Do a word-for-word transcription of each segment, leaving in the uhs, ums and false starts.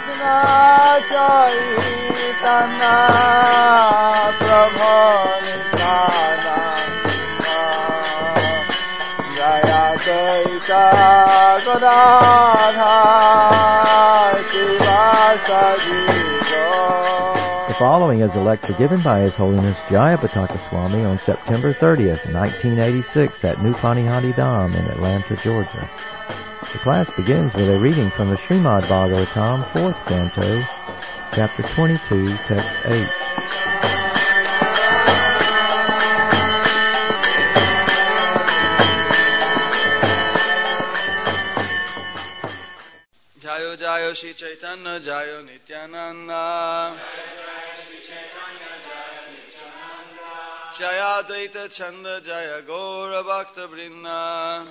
Chaitanya Prabhu Nityananda Jaya Chaita Gadadhar Sivasadi. The following is a lecture given by His Holiness Jayapataka Swami on September thirtieth, nineteen eighty-six at New Panihanti Dham in Atlanta, Georgia. The class begins with a reading from the Srimad Bhagavatam, fourth canto, chapter twenty-two, text eight. Jayo Jayo Shri Chaitanya Jayo Nityananda Jaya Advaita Chanda Jaya Gaura Bhakta Vrinda.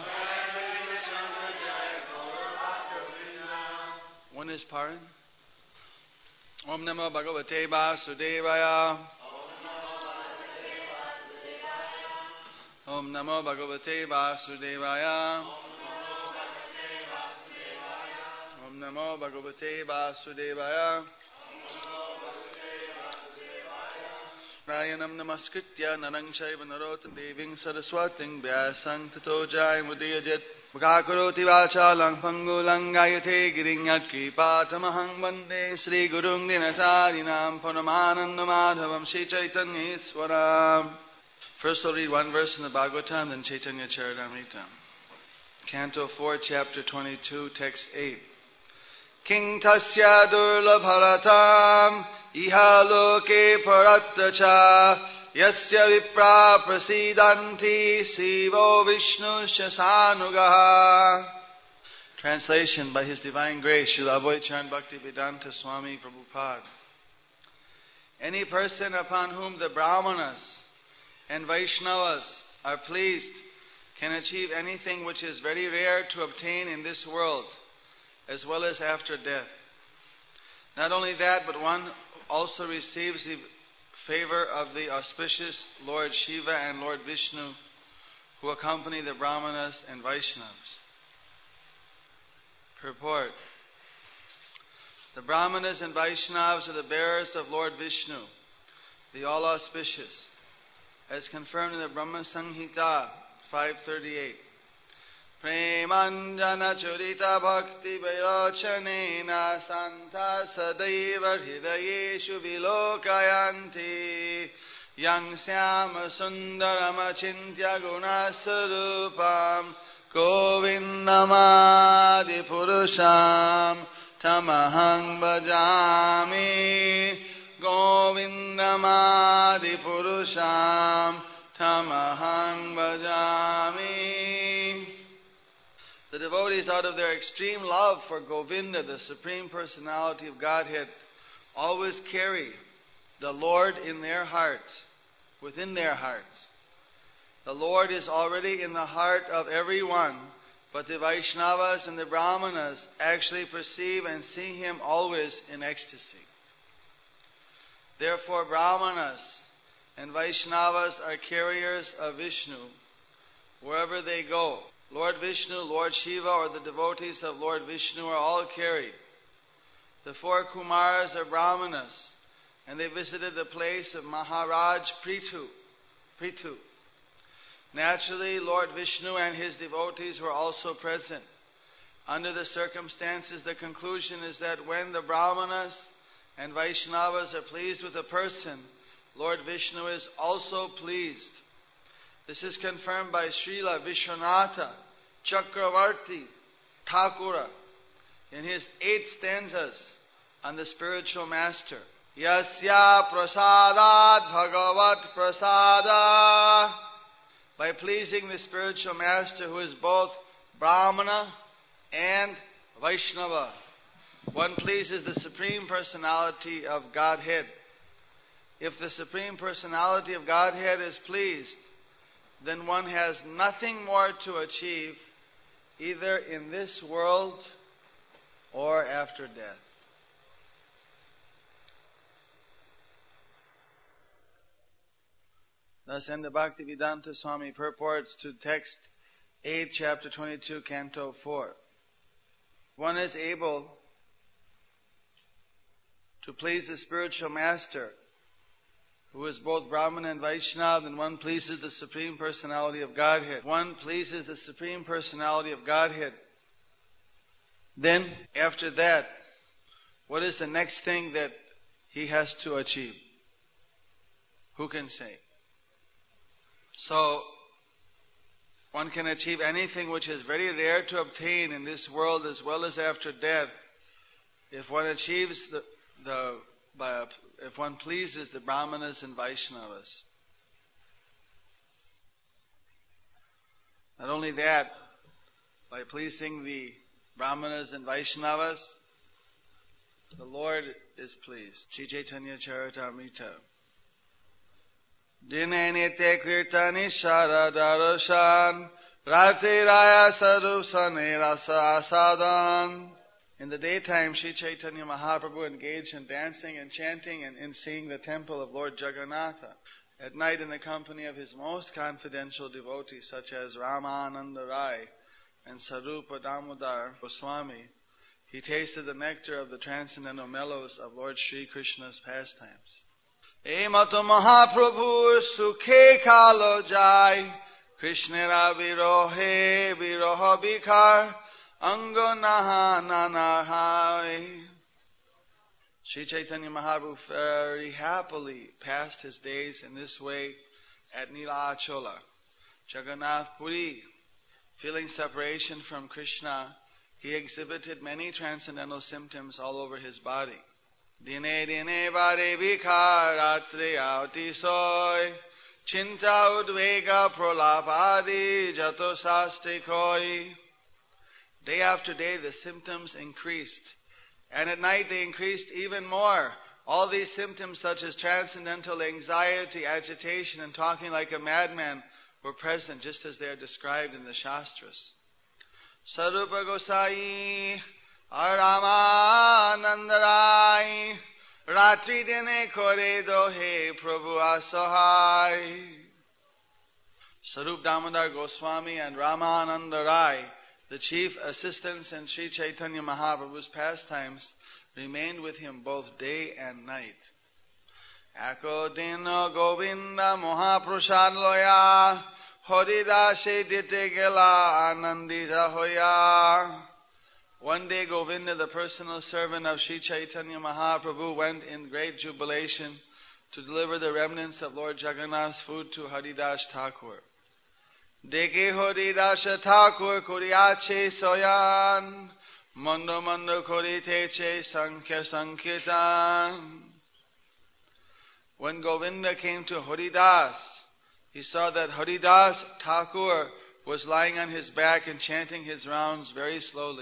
One is Paran. Om Namo Bhagavate Vasudevaya. Om Namo Bhagavate Vasudevaya. Om Namo Bhagavate Vasudevaya. Rayanam Namaskritya Narang Shaiva Narotam Deving Saraswating Vyasang Tato Jai Mudiyajit Bhagakaroti Vachalang Pangulang Gayate Girinyat Kripatamahang Vande Sri Gurung Dinacharinam Panamananda Madhavam Shri Chaitanya Iswaram. First we'll read one verse in the Bhagavatam, then Chaitanya Charitamrita. Canto four, chapter twenty-two, text eight. King Tasya Durlabharatam Iha Loke Parattacha Yasya Vipra Prasidanti Sivo Vishnu Shasanugaha. Translation by His Divine Grace, Srila Abhayacharya Bhaktivedanta Swami Prabhupada. Any person upon whom the Brahmanas and Vaishnavas are pleased can achieve anything which is very rare to obtain in this world, as well as after death. Not only that, but one also receives the favor of the auspicious Lord Shiva and Lord Vishnu, who accompany the Brahmanas and Vaishnavas. Purport. The Brahmanas and Vaishnavas are the bearers of Lord Vishnu, the all-auspicious, as confirmed in the Brahma Samhita five thirty-eight. Premanjana Churita Bhakti Vairochanena Santa Sadaiva Hridayeshu Vilokayanti Yang Syama Sundaram Achintya Gunasarupam Govindamadi Purusham Tamahang Bhajami Govindamadi Purusham Tamahang Bhajami. The devotees, out of their extreme love for Govinda, the Supreme Personality of Godhead, always carry the Lord in their hearts, within their hearts. The Lord is already in the heart of everyone, but the Vaishnavas and the Brahmanas actually perceive and see Him always in ecstasy. Therefore, Brahmanas and Vaishnavas are carriers of Vishnu wherever they go. Lord Vishnu, Lord Shiva, or the devotees of Lord Vishnu are all carried. The four Kumaras are Brahmanas, and they visited the place of Maharaj Prithu. Prithu. Naturally, Lord Vishnu and His devotees were also present. Under the circumstances, the conclusion is that when the Brahmanas and Vaishnavas are pleased with a person, Lord Vishnu is also pleased. This is confirmed by Srila Vishwanatha Chakravarti Thakura in his eight stanzas on the spiritual master. Yasya prasadat bhagavat prasada. By pleasing the spiritual master who is both Brahmana and Vaishnava, one pleases the Supreme Personality of Godhead. If the Supreme Personality of Godhead is pleased, then one has nothing more to achieve either in this world or after death. Thus end the Bhaktivedanta Swami purports to text eight, chapter twenty-two, canto four. One is able to please the spiritual master, who is both Brahman and Vaishnava, and one pleases the Supreme Personality of Godhead. One pleases the Supreme Personality of Godhead. Then, after that, what is the next thing that he has to achieve? Who can say? So, one can achieve anything which is very rare to obtain in this world as well as after death, if one achieves the, the by, if one pleases the Brahmanas and Vaishnavas. Not only that, by pleasing the Brahmanas and Vaishnavas, the Lord is pleased. Sri Chaitanya Charitamrita. Dine nitya kirtani sharadarashan rati raya sarup sane rasa asadan. In the daytime, Sri Chaitanya Mahaprabhu engaged in dancing and chanting and in seeing the temple of Lord Jagannatha. At night, in the company of his most confidential devotees, such as Ramananda Rai and Sarupa Damodar Goswami, he tasted the nectar of the transcendental mellows of Lord Sri Krishna's pastimes. E mato Mahaprabhu sukhe kalo jai, Krishnera virohe viroha bikar, ango naha nanahai. Sri Chaitanya Mahaprabhu very happily passed his days in this way at Nilachola, Jagannath Puri. Feeling separation from Krishna, he exhibited many transcendental symptoms all over his body. Dine dine vare vikar ratre auti soy, chinta udvega prolapadi jato sastikoi. Day after day the symptoms increased, and at night they increased even more. All these symptoms such as transcendental anxiety, agitation, and talking like a madman were present just as they are described in the Shastras. Sarupa Gosai Aramanandarai Ratri dine kore dohe Prabhu asahai. Sarup Damodar Goswami and Ramananda Rai, the chief assistants in Sri Chaitanya Mahaprabhu's pastimes, remained with him both day and night. Ako dino Govinda Mahaprasad loya Haridashe dite gela anandita hoya. One day Govinda, the personal servant of Sri Chaitanya Mahaprabhu, went in great jubilation to deliver the remnants of Lord Jagannath's food to Haridas Thakur. Deke Haridas Thakur kuriache soyan, mando mando koriteche sankhya sankirtan. When Govinda came to Haridas, he saw that Haridas Thakur was lying on his back and chanting his rounds very slowly.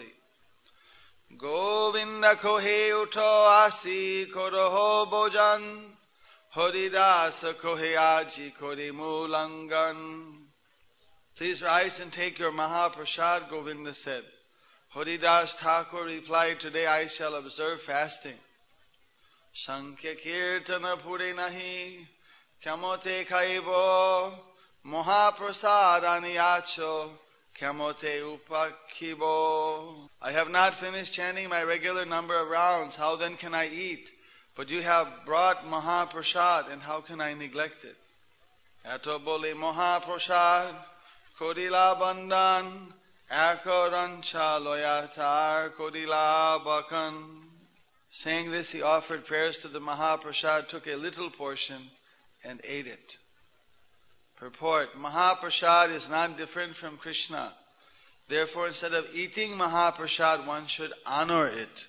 Govinda kohe uto asi koroho bojan, Haridas kohe aji kori mulangan. Please rise and take your Mahaprasad, Govinda said. Haridas Thakur replied, today I shall observe fasting. Sankhya kirtana pure nahi, kyamote khaibo, Mahaprasad aniyacho, kyamote upakhibo. I have not finished chanting my regular number of rounds, how then can I eat? But you have brought Mahaprasad, and how can I neglect it? Ato bole Mahaprasad, kodila bandan, akorancha loyatar kodila bakan. Saying this, he offered prayers to the Mahaprasad, took a little portion, and ate it. Purport: Mahaprasad is not different from Krishna. Therefore, instead of eating Mahaprasad, one should honor it.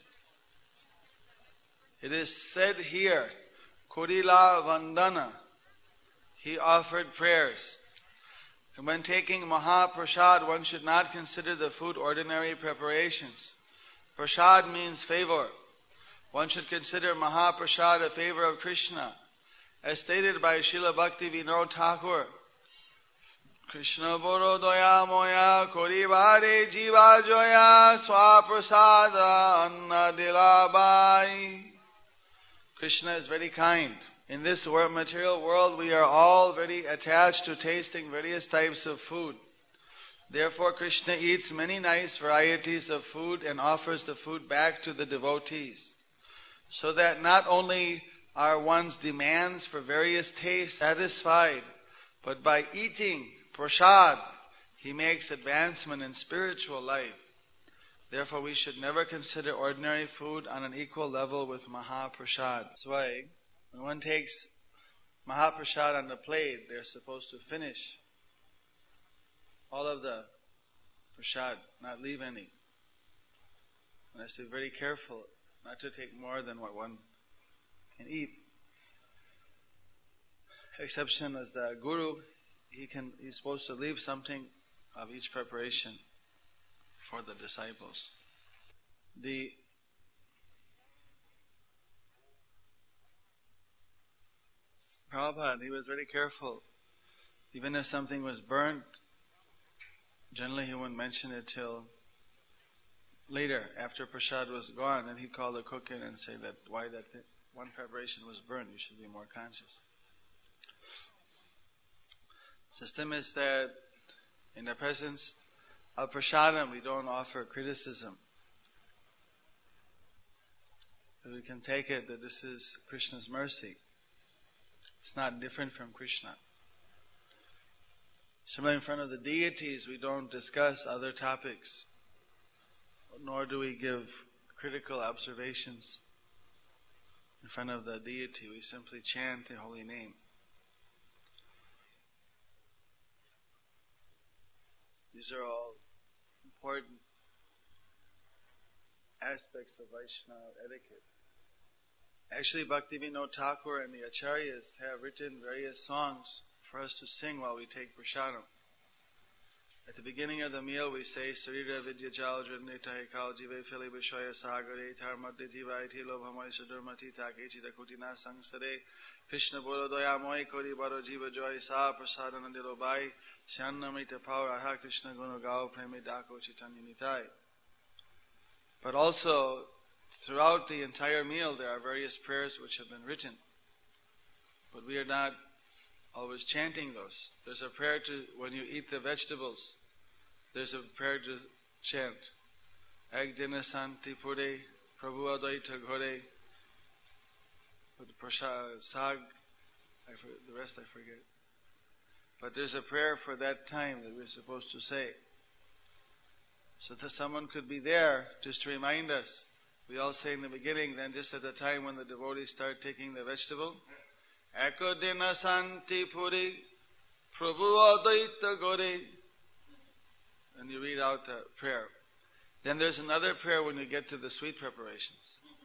It is said here, Kodila Vandana. He offered prayers. And when taking Mahaprasad, one should not consider the food ordinary preparations. Prasad means favor. One should consider Mahaprasad a favor of Krishna. As stated by Srila Bhakti Vinod Thakur, Krishna boro doya moya koribare jiva joya swaprasada anna dilabai. Krishna is very kind. In this world, material world, we are all very attached to tasting various types of food. Therefore, Krishna eats many nice varieties of food and offers the food back to the devotees. so that not only are one's demands for various tastes satisfied, but by eating prasad, he makes advancement in spiritual life. Therefore, we should never consider ordinary food on an equal level with Mahaprasad. That's why when one takes Mahaprasad on the plate, they're supposed to finish all of the prasad, not leave any. One has to be very careful not to take more than what one can eat. Exception is the guru. He can. He's supposed to leave something of each preparation for the disciples. The Prabhupada, he was very careful. Even if something was burnt, generally he wouldn't mention it till later, after prasad was gone, and he'd call the cook in and say that why that th- one preparation was burned, you should be more conscious. System is that in the presence of prasadam, we don't offer criticism. We can take it that this is Krishna's mercy. It's not different from Krishna. Similarly, in front of the deities, we don't discuss other topics, nor do we give critical observations in front of the deity. We simply chant the holy name. These are all important aspects of Vaishnava etiquette. Actually, Bhaktivinoda Thakur and the Acharyas have written various songs for us to sing while we take prasadam. At the beginning of the meal, we say, Sarira Vidya Jal Jannita Hekal Jive Fili Vishwaya Sagare Tarmadde Jiva Iti Lobhamai Sadurmati Takechi Dakutina Sangsare Krishna Bolo Doyamoy Kori Baro Jiva Joy Sa Prasadanandilo Bai Syanamrita Power Aha Krishna Gunu Gao Premi Dako Chaitanya Nitai. But also, throughout the entire meal, there are various prayers which have been written. But we are not always chanting those. There's a prayer to, when you eat the vegetables, there's a prayer to chant. Agdina Santi Pure, Prabhu Adaita Ghore, Prasad Sag, I for, the rest I forget. But there's a prayer for that time that we're supposed to say. So that someone could be there just to remind us. We all say in the beginning, then just at the time when the devotees start taking the vegetable, Ekodina Santi Puri, Prabhu Adaita Gore. And you read out the prayer. Then there's another prayer when you get to the sweet preparations.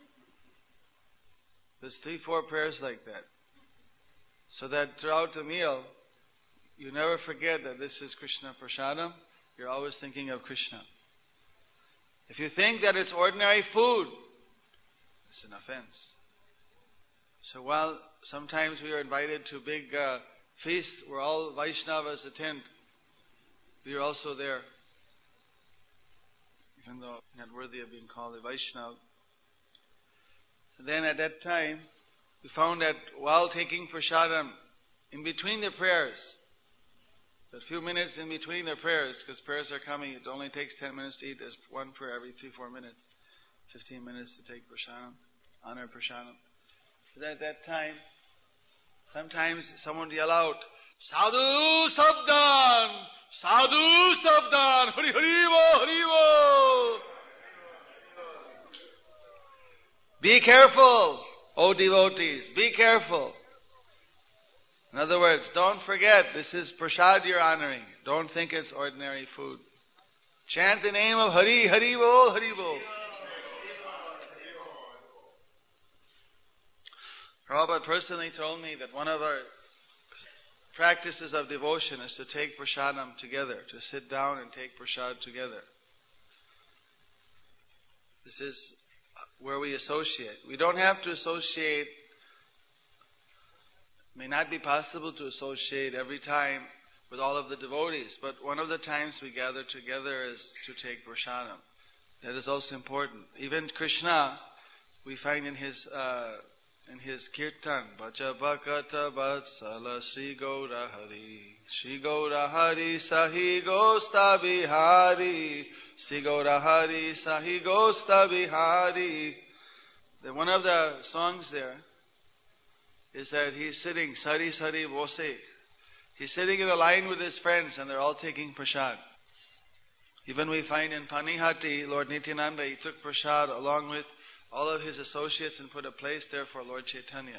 There's three, four prayers like that. So that throughout the meal, you never forget that this is Krishna Prasadam. You're always thinking of Krishna. If you think that it's ordinary food, it's an offense. So while sometimes we are invited to big uh, feasts where all Vaishnavas attend, we are also there, even though not worthy of being called a Vaishnava. And then at that time, we found that while taking prasadam, in between the prayers, a few minutes in between the prayers, because prayers are coming, it only takes ten minutes to eat. There's one prayer every three, four minutes. Fifteen minutes to take prasadam, honor prasadam. But at that time, sometimes someone would yell out, Sadhu Sabdan! Sadhu Sabdan! Hari Hari Bo! Hari Bo! Be careful, O devotees, be careful. In other words, don't forget, this is prasad you're honoring. Don't think it's ordinary food. Chant the name of Hari, Hari Bol, Hari Bol. Prabhupada personally told me that one of our practices of devotion is to take prasadam together, to sit down and take prasad together. This is where we associate. We don't have to associate. It may not be possible to associate every time with all of the devotees, but one of the times we gather together is to take prasadam. That is also important. Even Krishna, we find in his uh, in his kirtan, Bhaja Bhakata Vatsala Sri Gaura Hari, Sri Gaura Hari Sahi Gosta Bihari, Sri Gaura Hari Sahi Gosta Bihari. that one of the songs there is that he's sitting, Sari Sari Bose. He's sitting in a line with his friends and they're all taking prasad. Even we find in Panihati, Lord Nityananda, he took prasad along with all of his associates and put a place there for Lord Chaitanya.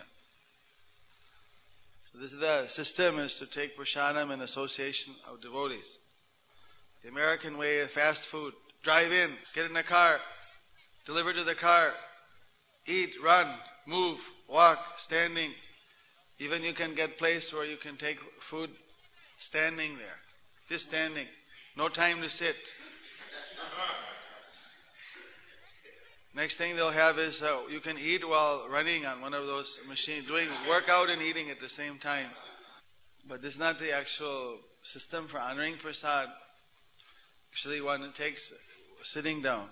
So this is the system, is to take prasadam in association of devotees. The American way of fast food. Drive in, get in the car, deliver to the car, eat, run, move, walk, standing. Even you can get place where you can take food standing there. Just standing. No time to sit. Next thing they'll have is uh, you can eat while running on one of those machines, doing workout and eating at the same time. But this is not the actual system for honoring prasad. Actually, one takes sitting down.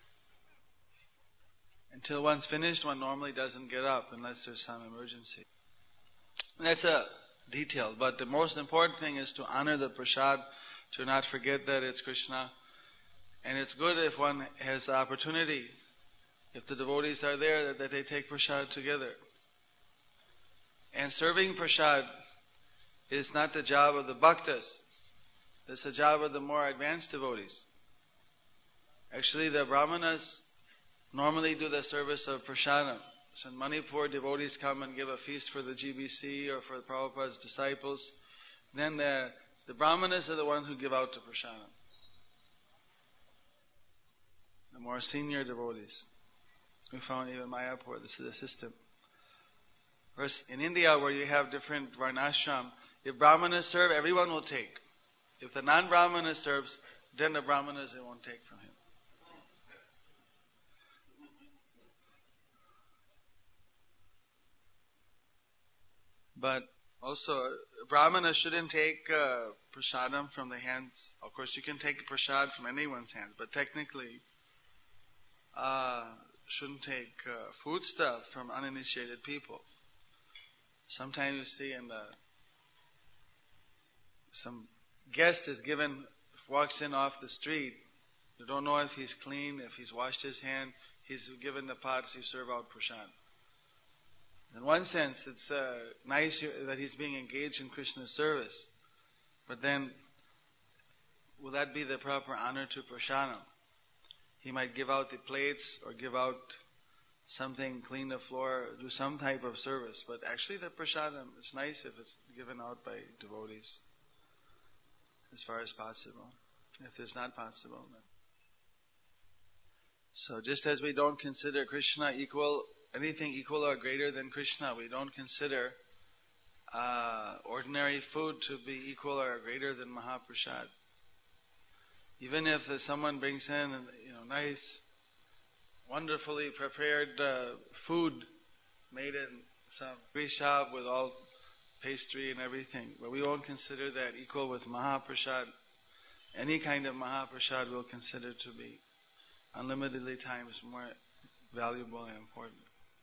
Until one's finished, one normally doesn't get up unless there's some emergency. And that's a detail. But the most important thing is to honor the prasad, to not forget that it's Krishna. And it's good if one has the opportunity, if the devotees are there, that, that they take prasad together. And serving prasad is not the job of the bhaktas. It's the job of the more advanced devotees. Actually, the brahmanas normally do the service of prasadam. So in Manipur, devotees come and give a feast for the G B C or for Prabhupada's disciples. Then the, the brahmanas are the ones who give out the prasadam. The more senior devotees. We found even Mayapur, this is the system. Whereas in India, where you have different varnashram, if brahmanas serve, everyone will take. If the non-brahmana serves, then the brahmanas, they won't take from him. But also, brahmana shouldn't take uh, prasadam from the hands. Of course, you can take prasad from anyone's hands, but technically, uh, shouldn't take uh, food stuff from uninitiated people. Sometimes you see in the some guest is given, walks in off the street. You don't know if he's clean, if he's washed his hand. He's given the pots, you serve out prasad. In one sense, it's uh, nice that he's being engaged in Krishna's service. But then, will that be the proper honor to prasadam? He might give out the plates or give out something, clean the floor, do some type of service. But actually the prasadam, it's nice if it's given out by devotees. As far as possible. If it's not possible, then. So just as we don't consider Krishna equal, anything equal or greater than Krishna, we don't consider uh, ordinary food to be equal or greater than Mahaprasad. Even if uh, someone brings in, you know, nice, wonderfully prepared uh, food made in some free shop with all pastry and everything, but we won't consider that equal with Mahaprasad. Any kind of Mahaprasad we'll consider to be unlimitedly times more valuable and important.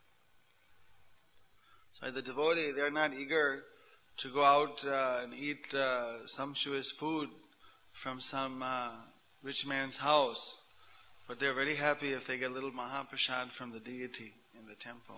So the devotee, they're not eager to go out uh, and eat uh, sumptuous food from some uh, rich man's house, but they're very happy if they get a little Mahaprasad from the deity in the temple.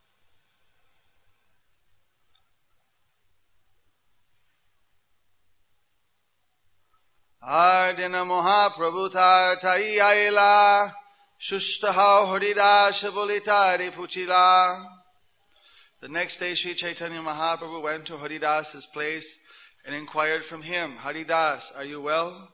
Ardina Mahaprabhuta Tai Aila Shushtaha Haridas Bolitari Puchila. The next day Sri Chaitanya Mahaprabhu went to Haridas's place and inquired from him, Haridas, are you well?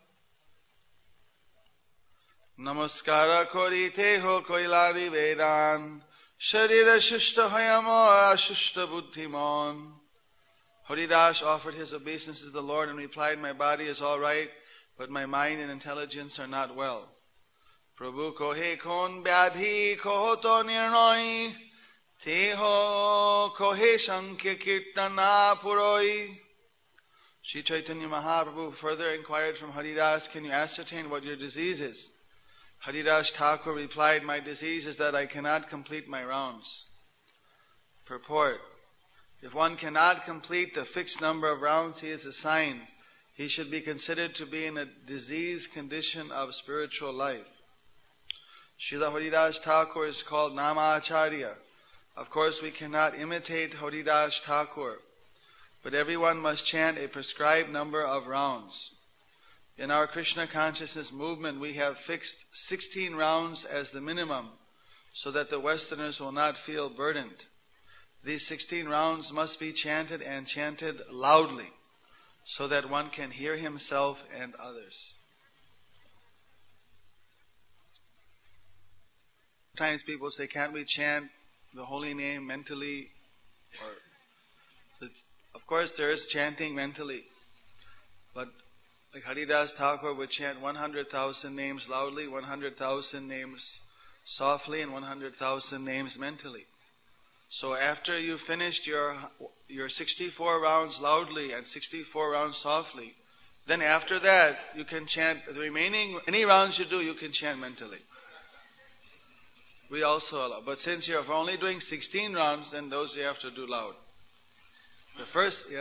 Namaskara kori teho koilari vedan Sharira shushta hayamor ashushta buddhimon. Haridas offered his obeisance to the Lord and replied, my body is all right, but my mind and intelligence are not well. Prabhu kohe kon vyadhi kohoto nirnoi teho kohe sankhya kirtana puroi. Sri Chaitanya Mahaprabhu further inquired from Haridas, can you ascertain what your disease is? Haridas Thakur replied, my disease is that I cannot complete my rounds. Purport. If one cannot complete the fixed number of rounds he is assigned, he should be considered to be in a diseased condition of spiritual life. Srila Haridas Thakur is called Namacharya. Of course, we cannot imitate Haridas Thakur, but everyone must chant a prescribed number of rounds. In our Krishna consciousness movement, we have fixed sixteen rounds as the minimum, so that the Westerners will not feel burdened. These sixteen rounds must be chanted and chanted loudly, so that one can hear himself and others. Sometimes people say, can't we chant the holy name mentally? Or, of course there is chanting mentally, but like Haridas Thakur would chant one hundred thousand names loudly, one hundred thousand names softly, and one hundred thousand names mentally. So after you finished your your sixty-four rounds loudly and sixty-four rounds softly, then after that you can chant the remaining, any rounds you do, you can chant mentally. We also allow. But since you're only doing sixteen rounds, then those you have to do loud. The first, yeah.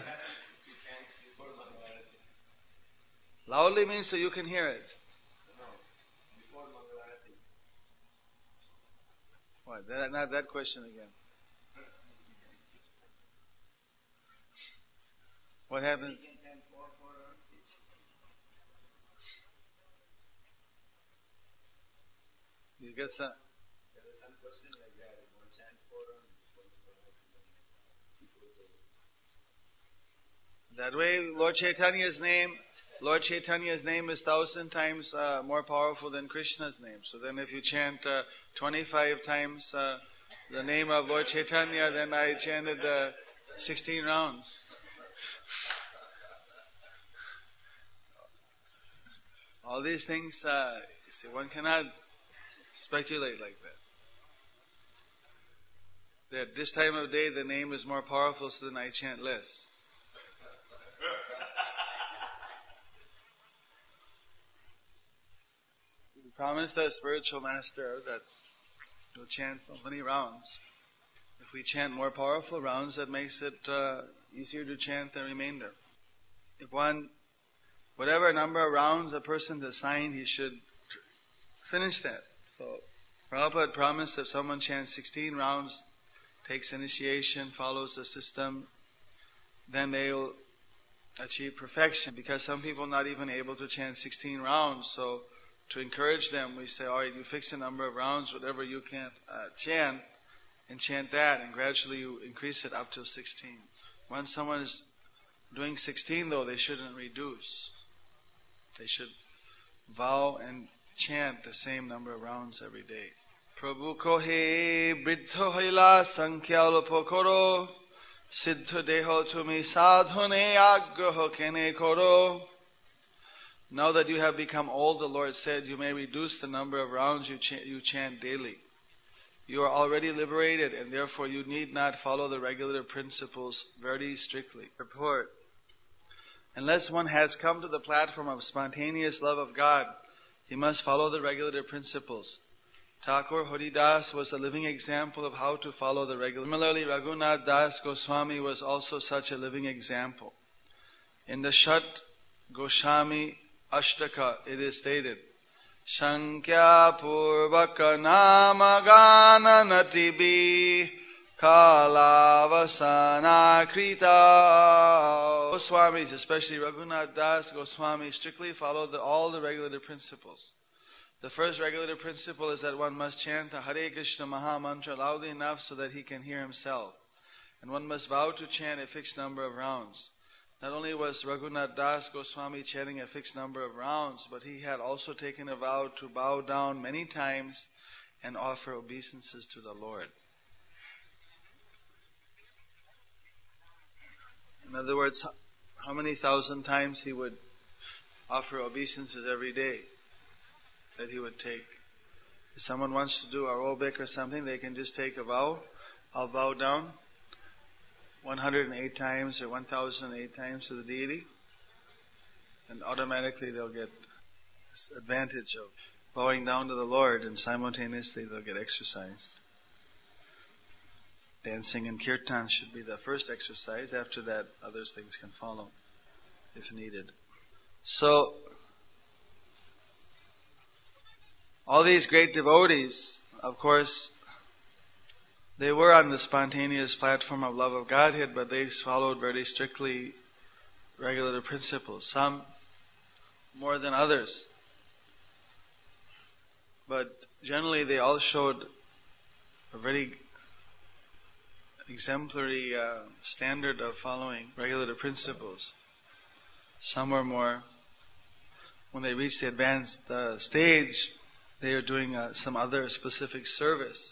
Loudly means so you can hear it. What? That, not that question again. What happens? You get some. That way, Lord Chaitanya's name, Lord Chaitanya's name is thousand times uh, more powerful than Krishna's name. So then, if you chant uh, twenty-five times uh, the name of Lord Chaitanya, then I chanted uh, sixteen rounds. All these things, uh, you see, one cannot speculate like that. That this time of day the name is more powerful, so then I chant less. We promised the spiritual master that we'll chant so many rounds. If we chant more powerful rounds, that makes it uh, easier to chant the remainder. If one, whatever number of rounds a person's assigned, he should finish that. So Prabhupada promised if someone chants sixteen rounds, takes initiation, follows the system, then they will achieve perfection. Because some people are not even able to chant sixteen rounds, so to encourage them, we say, all right, you fix a number of rounds, whatever you can uh, chant, and chant that, and gradually you increase it up to sixteen. Once someone is doing sixteen, though, they shouldn't reduce. They should vow and chant the same number of rounds every day. Prabhu kohe bridho haila sankhya lopokoro siddha deho tumi sadhune agraho kene koro. Now that you have become old, the Lord said, you may reduce the number of rounds you chant, you chant daily. You are already liberated, and therefore you need not follow the regulative principles very strictly. Purport. Unless one has come to the platform of spontaneous love of God, he must follow the regulative principles. Thakur Haridas was a living example of how to follow the regulative. Similarly, Raghunath Das Goswami was also such a living example. In the Shat Goswami Ashtaka, it is stated, Shankya Purvaka Namagana Natibi Kalavasana Krita. Goswamis, especially Raghunath Das Goswami, strictly followed the, all the regulative principles. The first regulative principle is that one must chant the Hare Krishna Maha Mantra loudly enough so that he can hear himself. And one must vow to chant a fixed number of rounds. Not only was Raghunath Das Goswami chanting a fixed number of rounds, but he had also taken a vow to bow down many times and offer obeisances to the Lord. In other words, how many thousand times he would offer obeisances every day that he would take. If someone wants to do aerobic or something, they can just take a vow. I'll bow down one hundred eight times or one thousand eight times to the deity, and automatically they'll get this advantage of bowing down to the Lord, and simultaneously they'll get exercise. Dancing and kirtan should be the first exercise. After that, other things can follow if needed. So, All these great devotees, of course, they were on the spontaneous platform of love of Godhead, but they followed very strictly regulative principles, some more than others. But generally they all showed a very exemplary uh, standard of following regulative principles. Some were more, when they reached the advanced uh, stage, they are doing uh, some other specific service,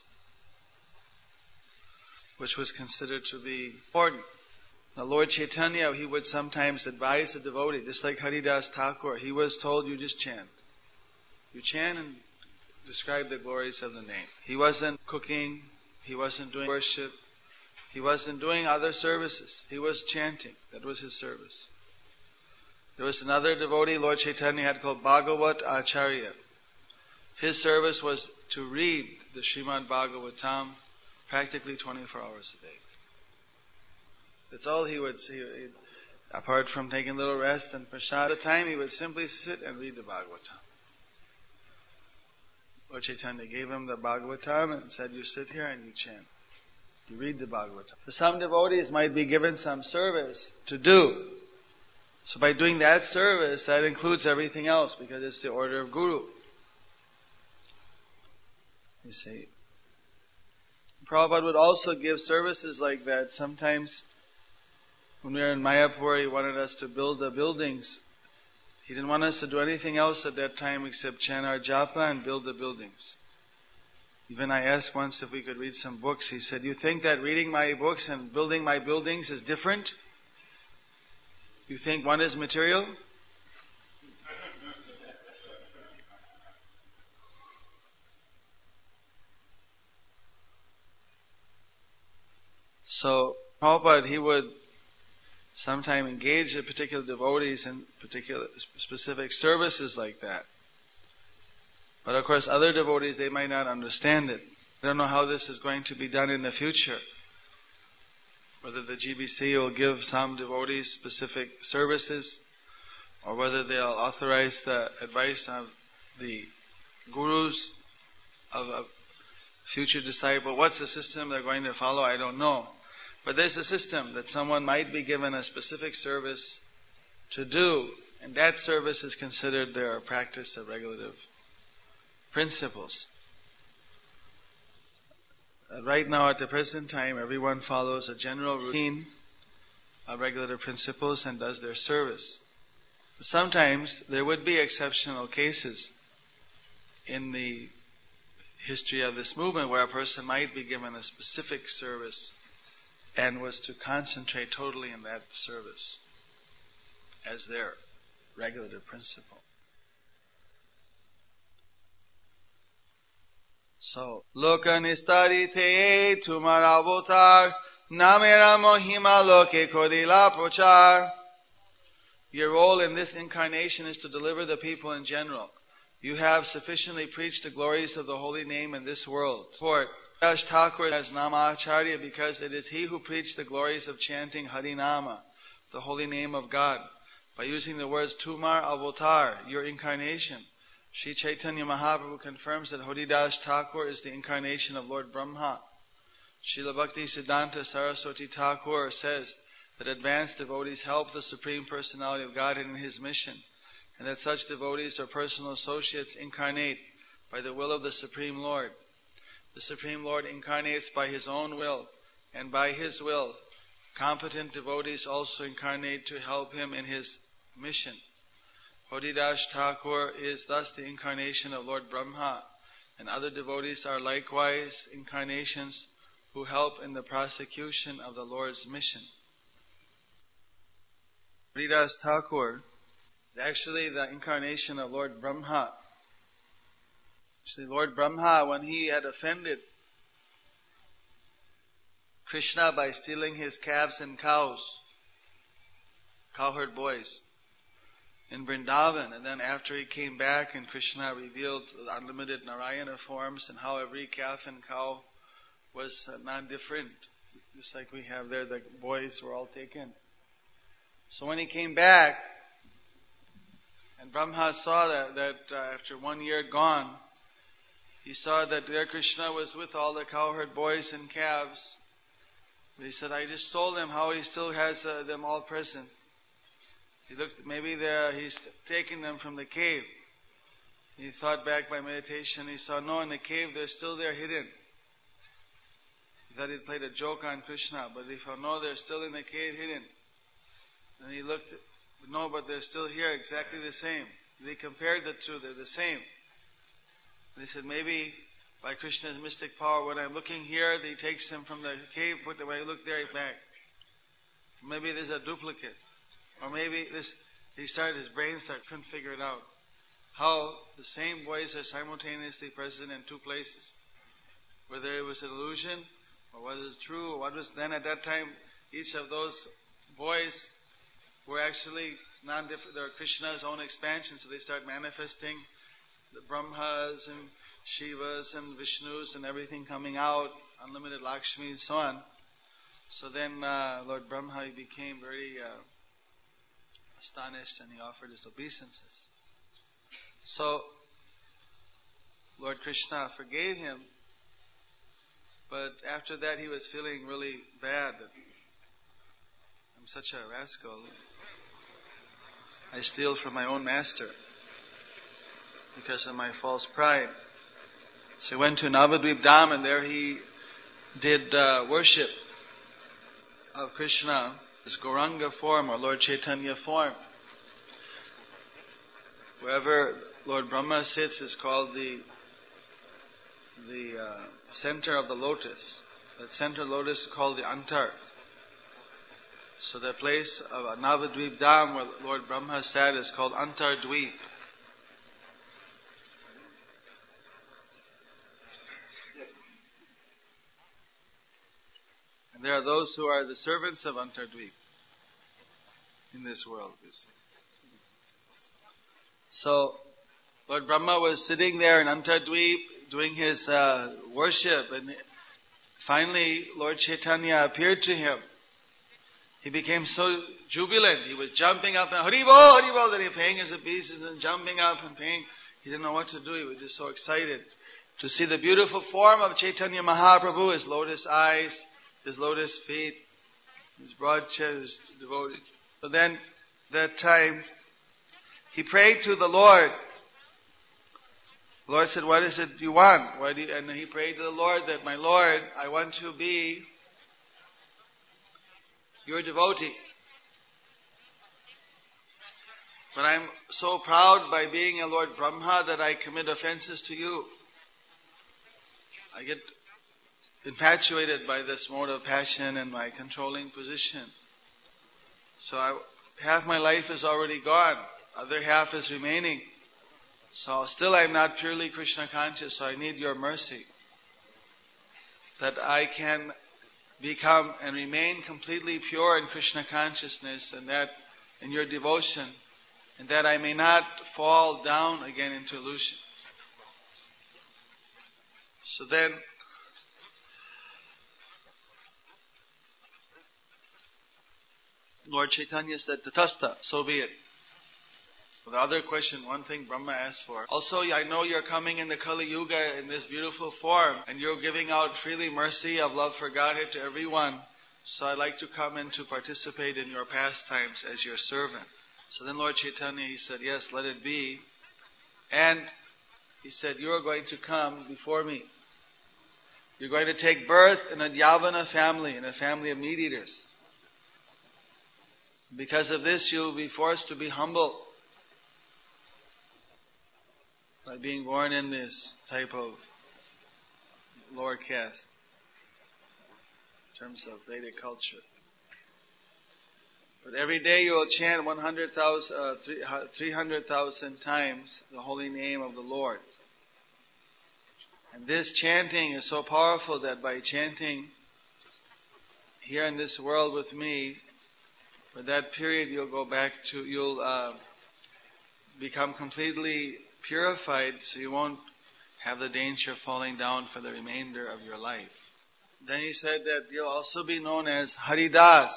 which was considered to be important. Now Lord Chaitanya, he would sometimes advise the devotee, just like Haridas Thakur, he was told, you just chant. You chant and describe the glories of the name. He wasn't cooking, he wasn't doing worship, he wasn't doing other services. He was chanting. That was his service. There was another devotee Lord Chaitanya had called Bhagavat Acharya. His service was to read the Srimad Bhagavatam practically twenty-four hours a day. That's all he would see. Apart from taking a little rest and prasad, at the time he would simply sit and read the Bhagavatam. Lord Chaitanya gave him the Bhagavatam and said, you sit here and you chant. You read the Bhagavatam. So some devotees might be given some service to do. So by doing that service, that includes everything else because it's the order of Guru. You see. Prabhupada would also give services like that. Sometimes when we were in Mayapur, he wanted us to build the buildings. He didn't want us to do anything else at that time except chant our japa and build the buildings. Even I asked once if we could read some books. He said, you think that reading my books and building my buildings is different? You think one is material? So, Prabhupada, he would sometime engage the particular devotees in particular specific services like that. But of course, other devotees, they might not understand it. They don't know how this is going to be done in the future. Whether the G B C will give some devotees specific services, or whether they'll authorize the advice of the gurus of a future disciple. What's the system they're going to follow? I don't know. But there's a system that someone might be given a specific service to do, and that service is considered their practice of regulative principles. Uh, right now, at the present time, everyone follows a general routine of regulative principles and does their service. Sometimes there would be exceptional cases in the history of this movement where a person might be given a specific service and was to concentrate totally in that service as their regulative principle. So, Loka nistarite tumar avatar namera mohima loke kodila prochar. Your role in this incarnation is to deliver the people in general. You have sufficiently preached the glories of the holy name in this world. For Haridas Thakur as Namacharya because it is he who preached the glories of chanting Harinama, the holy name of God, by using the words Tumar Avatar, your incarnation. Sri Chaitanya Mahaprabhu confirms that Haridas Thakur is the incarnation of Lord Brahma. Srila Bhakti Siddhanta Saraswati Thakur says that advanced devotees help the Supreme Personality of Godhead in His mission, and that such devotees or personal associates incarnate by the will of the Supreme Lord. The Supreme Lord incarnates by His own will, and by His will, competent devotees also incarnate to help Him in His mission. Haridas Thakur is thus the incarnation of Lord Brahma, and other devotees are likewise incarnations who help in the prosecution of the Lord's mission. Haridas Thakur is actually the incarnation of Lord Brahma. Actually, Lord Brahma, when he had offended Krishna by stealing his calves and cows, cowherd boys, in Vrindavan, and then after he came back and Krishna revealed the unlimited Narayana forms and how every calf and cow was uh, non-different, just like we have there, the boys were all taken. So when he came back, and Brahma saw that, that uh, after one year gone, he saw that there Krishna was with all the cowherd boys and calves. But he said, I just told him how he still has uh, them all present. He looked, maybe he's taking them from the cave. He thought back by meditation. He saw, no, in the cave they're still there hidden. He thought he'd played a joke on Krishna, but he found, no, they're still in the cave hidden. And he looked, no, but they're still here, exactly the same. They compared the two, they're the same. They said, maybe by Krishna's mystic power, when I'm looking here, he takes him from the cave, put them, when I look there, back. Maybe there's a duplicate. Or maybe this, he started, his brain started, couldn't figure it out. How the same boys are simultaneously present in two places. Whether it was an illusion, or was it true, or what was, then at that time, each of those boys were actually non-different, they're Krishna's own expansion, so they start manifesting the Brahmas and Shivas and Vishnus and everything coming out, unlimited Lakshmi and so on. So then uh, Lord Brahma became very uh, astonished and he offered his obeisances. So Lord Krishna forgave him, but after that he was feeling really bad. I'm such a rascal. I steal from my own master because of my false pride. So he went to Navadvip Dham and there he did uh, worship of Krishna, his Gauranga form or Lord Chaitanya form. Wherever Lord Brahma sits is called the the uh, center of the lotus. That center lotus is called the Antar. So the place of Navadvip Dham where Lord Brahma sat is called Antar Dweep. And there are those who are the servants of Antar Dweep in this world, you see. So Lord Brahma was sitting there in Antar Dweep doing his uh, worship, and finally Lord Chaitanya appeared to him. He became so jubilant. He was jumping up and Haribo, Haribo, that he was paying his obeisances and jumping up and paying. He didn't know what to do. He was just so excited to see the beautiful form of Chaitanya Mahaprabhu, his lotus eyes, his lotus feet, his broad chest, his devoted. So then, that time, he prayed to the Lord. The Lord said, what is it you want? Why do you? And he prayed to the Lord that, my Lord, I want to be your devotee. But I'm so proud by being a Lord Brahma that I commit offenses to you. I get infatuated by this mode of passion and my controlling position. So I, half my life is already gone. Other half is remaining. So still I'm not purely Krishna conscious, so I need your mercy. That I can become and remain completely pure in Krishna consciousness and that in your devotion, and that I may not fall down again into illusion. So then, Lord Chaitanya said, Tatastha, so be it. The other question, one thing Brahma asked for. Also, I know you're coming in the Kali Yuga in this beautiful form, and you're giving out freely mercy of love for Godhead to everyone. So I'd like to come in to participate in your pastimes as your servant. So then Lord Chaitanya, he said, yes, let it be. And he said, you're going to come before me. You're going to take birth in a Yavana family, in a family of meat eaters. Because of this, you'll be forced to be humble by being born in this type of lower caste in terms of Vedic culture. But every day you will chant one hundred thousand, uh, three hundred thousand times the holy name of the Lord. And this chanting is so powerful that by chanting here in this world with me, for that period you'll go back to, you'll uh, become completely purified, so you won't have the danger of falling down for the remainder of your life. Then he said that you'll also be known as Haridas.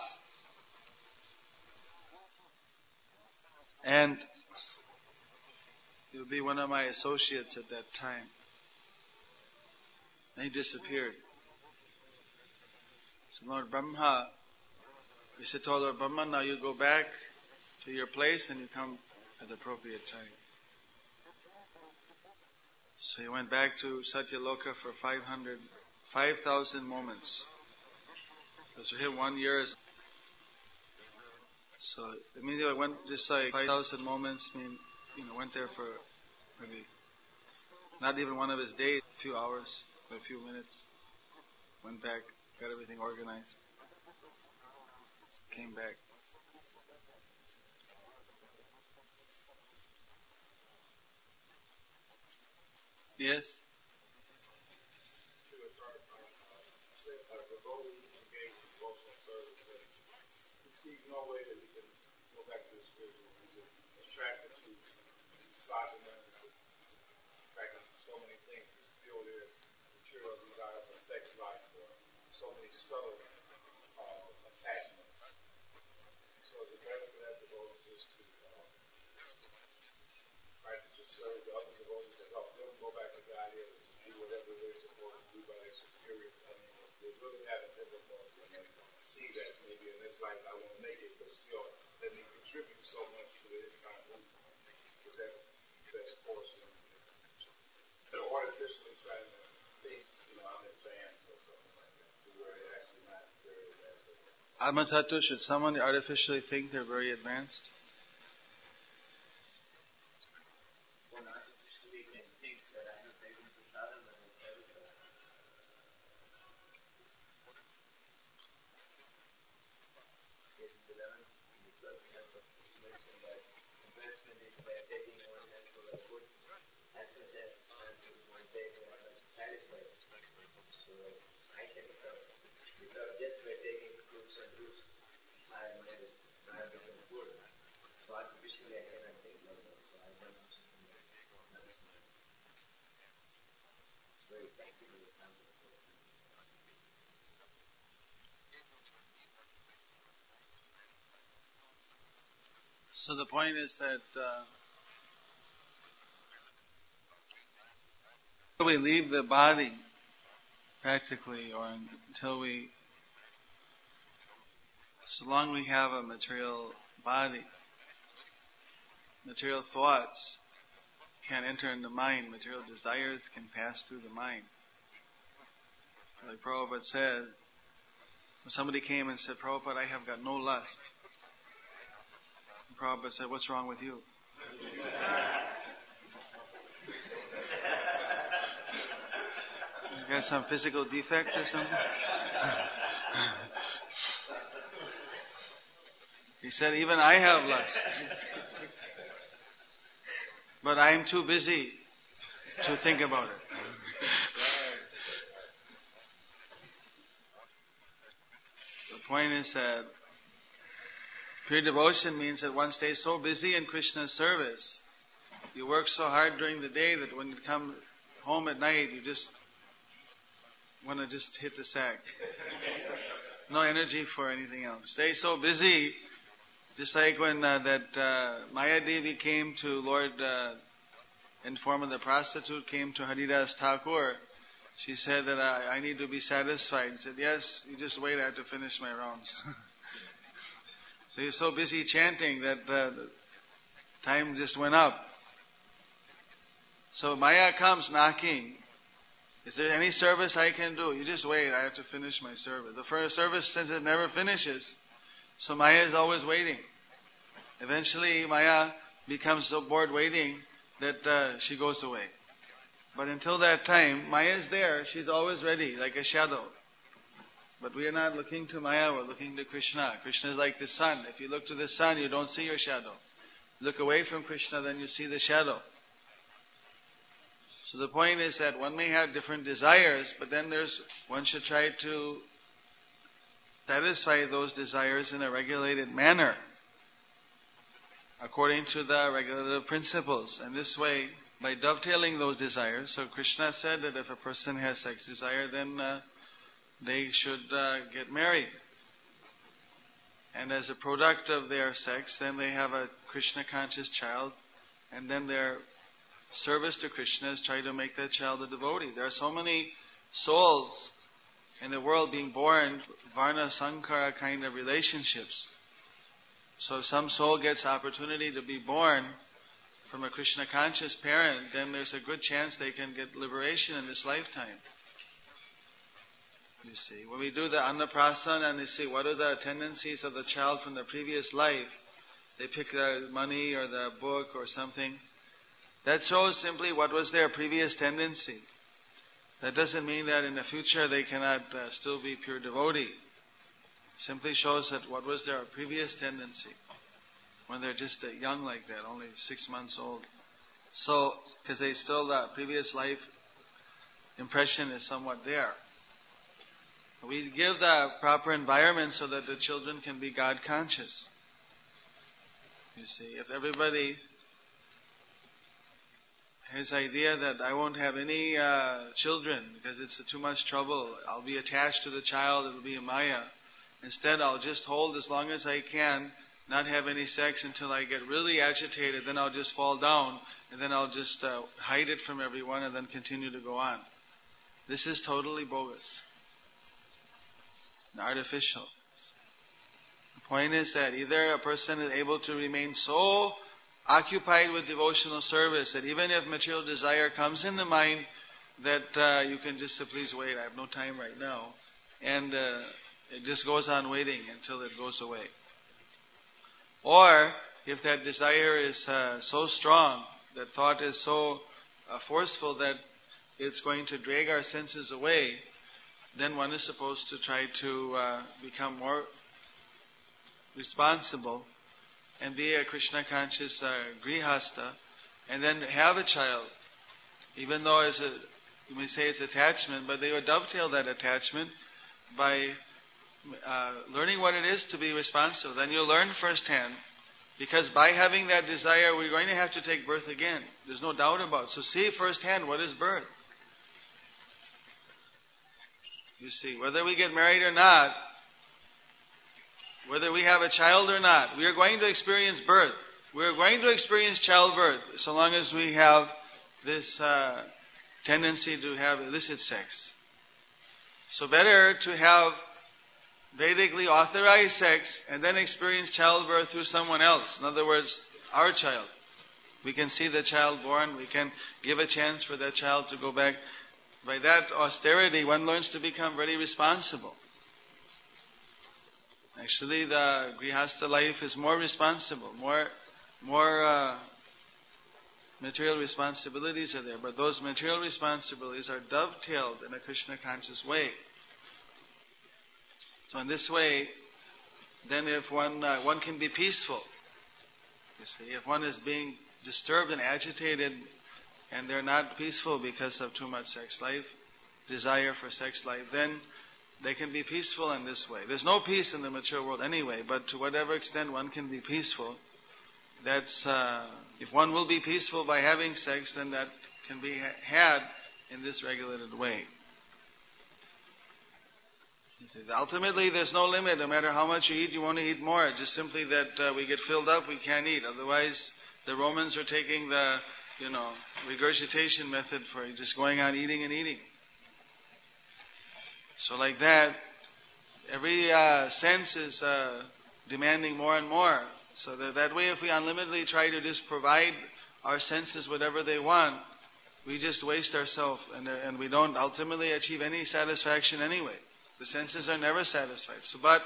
And you'll be one of my associates at that time. And he disappeared. So Lord Brahma, he said to Lord Brahma, now you go back to your place and you come at the appropriate time. So he went back to Satyaloka for five hundred, five thousand moments. Because for him one year is... So immediately I went just like five thousand moments, I mean, you know, went there for maybe not even one of his days, a few hours, a few minutes. Went back, got everything organized. Came back. Yes? No way that we can go back to the spiritual music, attracted to sadhana, attracted to so many things. Still there's material desire for sex life or so many subtle uh, attachments. So the better for that devotion is to uh, try to just serve the other devotees to help them go back to God here and do whatever they're supposed to do by their superior. I mean, they really have a difficulty when they see that maybe in this life I won't make it, but still let me contribute so much to this kind of movement. Because that best course in artificially trying to think, you know, I'm advanced or something like that, to where they're actually not very advanced. Amatattva, should someone artificially think they're very advanced? So the point is that uh, until we leave the body, practically, or until we, so long we have a material body, material thoughts can enter in the mind, material desires can pass through the mind. Like Prabhupada said, when somebody came and said, Prabhupada, I have got no lust. And Prabhupada said, what's wrong with you? You got some physical defect or something? He said, even I have lust. But I'm too busy to think about it. The point is that pure devotion means that one stays so busy in Krishna's service. You work so hard during the day that when you come home at night, you just want to just hit the sack. No energy for anything else. Stay so busy. Just like when uh, that uh, Maya Devi came to Lord, uh, in form of the prostitute, came to Haridas Thakur, she said that I, I need to be satisfied. He said, yes, you just wait, I have to finish my rounds. So you're so busy chanting that uh, the time just went up. So Maya comes knocking. Is there any service I can do? You just wait, I have to finish my service. The first service, since it never finishes, so Maya is always waiting. Eventually Maya becomes so bored waiting that uh, she goes away. But until that time, Maya is there. She's always ready, like a shadow. But we are not looking to Maya, we're looking to Krishna. Krishna is like the sun. If you look to the sun, you don't see your shadow. Look away from Krishna, then you see the shadow. So the point is that one may have different desires, but then there's one should try to satisfy those desires in a regulated manner, according to the regulative principles. And this way, by dovetailing those desires, so Krishna said that if a person has sex desire, then uh, they should uh, get married. And as a product of their sex, then they have a Krishna conscious child, and then their service to Krishna is try to make that child a devotee. There are so many souls in the world being born, Varna Sankara kind of relationships. So if some soul gets opportunity to be born from a Krishna conscious parent, then there's a good chance they can get liberation in this lifetime. You see, when we do the Annaprasana and they see what are the tendencies of the child from the previous life, they pick the money or the book or something. That shows simply what was their previous tendency. That doesn't mean that in the future they cannot uh, still be pure devotee. Simply shows that what was their previous tendency when they're just uh, young like that, only six months old. So, because they still, the previous life impression is somewhat there. We give the proper environment so that the children can be God conscious. You see, if everybody his idea that I won't have any uh, children because it's too much trouble, I'll be attached to the child, it'll be a Maya. Instead, I'll just hold as long as I can, not have any sex until I get really agitated, then I'll just fall down, and then I'll just uh, hide it from everyone and then continue to go on. This is totally bogus and artificial. The point is that either a person is able to remain so occupied with devotional service that even if material desire comes in the mind, that uh, you can just say, please wait, I have no time right now. And uh, it just goes on waiting until it goes away. Or, if that desire is uh, so strong, that thought is so uh, forceful that it's going to drag our senses away, then one is supposed to try to uh, become more responsible and be a Krishna conscious uh, grihasta, and then have a child, even though it's a, you may say it's attachment, but they would dovetail that attachment by uh, learning what it is to be responsible. Then you'll learn firsthand, because by having that desire, we're going to have to take birth again. There's no doubt about it. So see firsthand what is birth. You see, whether we get married or not, whether we have a child or not, we are going to experience birth. We are going to experience childbirth so long as we have this uh, tendency to have illicit sex. So better to have Vedically authorized sex and then experience childbirth through someone else. In other words, our child. We can see the child born. We can give a chance for that child to go back. By that austerity, one learns to become very responsible. Actually, the grihastha life is more responsible, more, more uh, material responsibilities are there. But those material responsibilities are dovetailed in a Krishna conscious way. So in this way, then if one uh, one can be peaceful. You see, if one is being disturbed and agitated, and they're not peaceful because of too much sex life, desire for sex life, then they can be peaceful in this way. There's no peace in the material world anyway, but to whatever extent one can be peaceful, that's, uh, if one will be peaceful by having sex, then that can be ha- had in this regulated way. Ultimately, there's no limit. No matter how much you eat, you want to eat more. It's just simply that uh, we get filled up, we can't eat. Otherwise, the Romans are taking the, you know, regurgitation method for just going on eating and eating. So like that, every uh, sense is uh, demanding more and more. So that, that way, if we unlimitedly try to just provide our senses whatever they want, we just waste ourselves, and, uh, and we don't ultimately achieve any satisfaction anyway. The senses are never satisfied. So, but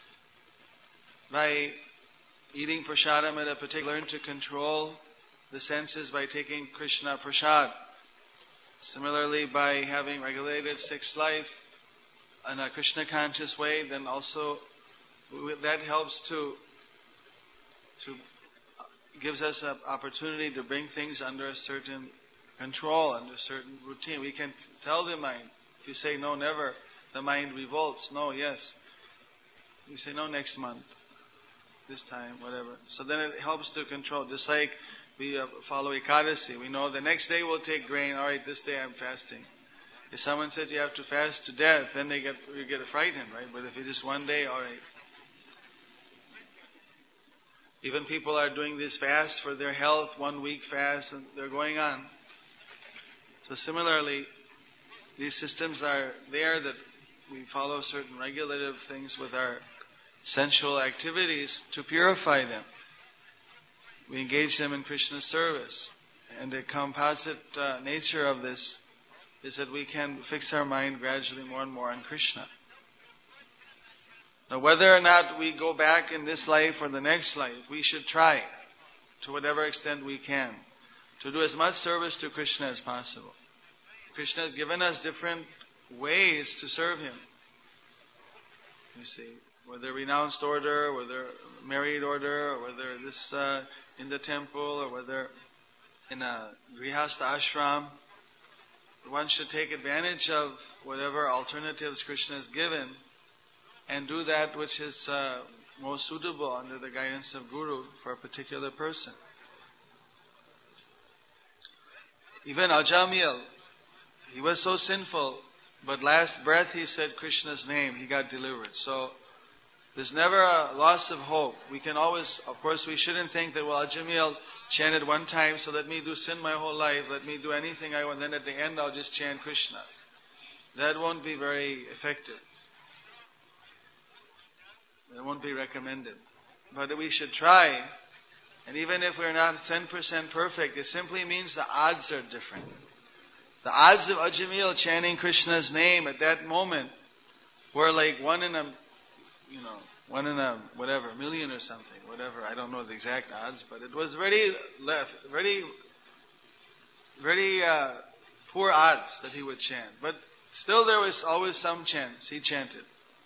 by eating prasadam at a particular, learn to control the senses by taking Krishna prasad. Similarly, by having regulated sex life in a Krishna conscious way, then also that helps to to gives us an opportunity to bring things under a certain control, under a certain routine. We can t- tell the mind, if you say no, never, the mind revolts. No, yes. You say no next month, this time, whatever. So then it helps to control. Just like we uh, follow Ekadasi. We know the next day we'll take grain. All right, this day I'm fasting. If someone said you have to fast to death, then they get you get frightened, right? But if it is one day, all right. Even people are doing this fast for their health, one week fast, and they're going on. So similarly, these systems are there that we follow certain regulative things with our sensual activities to purify them. We engage them in Krishna's service. And the composite uh, nature of this is that we can fix our mind gradually more and more on Krishna. Now, whether or not we go back in this life or the next life, we should try, to whatever extent we can, to do as much service to Krishna as possible. Krishna has given us different ways to serve Him. You see, whether renounced order, whether married order, or whether this uh, in the temple, or whether in a grihastha ashram, one should take advantage of whatever alternatives Krishna has given and do that which is uh, most suitable under the guidance of Guru for a particular person. Even Ajamil, he was so sinful, but last breath he said Krishna's name, he got delivered. So there's never a loss of hope. We can always, of course, we shouldn't think that, well, Ajamil chanted one time, so let me do sin my whole life, let me do anything I want, then at the end I'll just chant Krishna. That won't be very effective. That won't be recommended. But we should try, and even if we're not ten percent perfect, it simply means the odds are different. The odds of Ajamil chanting Krishna's name at that moment were like one in a, you know, one in a whatever, million or something, whatever. I don't know the exact odds, but it was very left, very, very uh, poor odds that he would chant. But still there was always some chance. He chanted.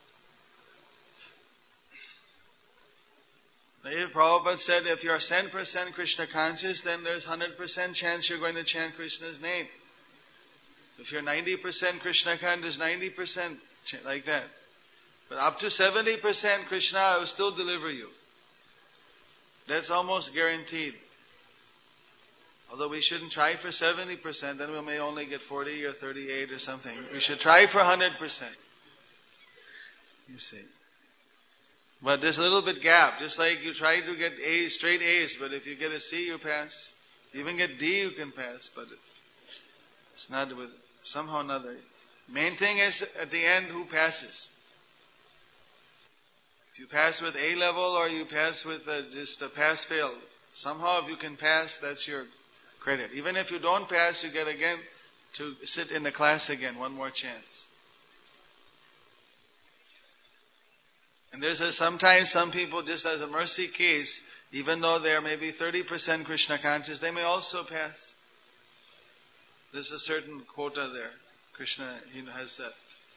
Prabhupada said, if you're ten percent Krishna conscious, then there's one hundred percent chance you're going to chant Krishna's name. If you're ninety percent Krishna conscious, there's ninety percent like that. But up to seventy percent Krishna will still deliver you. That's almost guaranteed. Although we shouldn't try for seventy percent, then we may only get forty or thirty-eight or something. We should try for one hundred percent. You see. But there's a little bit gap. Just like you try to get A's, straight A's, but if you get a C, you pass. Even get D, you can pass. But it's not with somehow or another. Main thing is at the end, who passes? If you pass with A level or you pass with uh, just a pass-fail, somehow if you can pass, that's your credit. Even if you don't pass, you get again to sit in the class again, one more chance. And there's a, sometimes some people, just as a mercy case, even though they're maybe thirty percent Krishna conscious, they may also pass. There's a certain quota there. Krishna, he has that.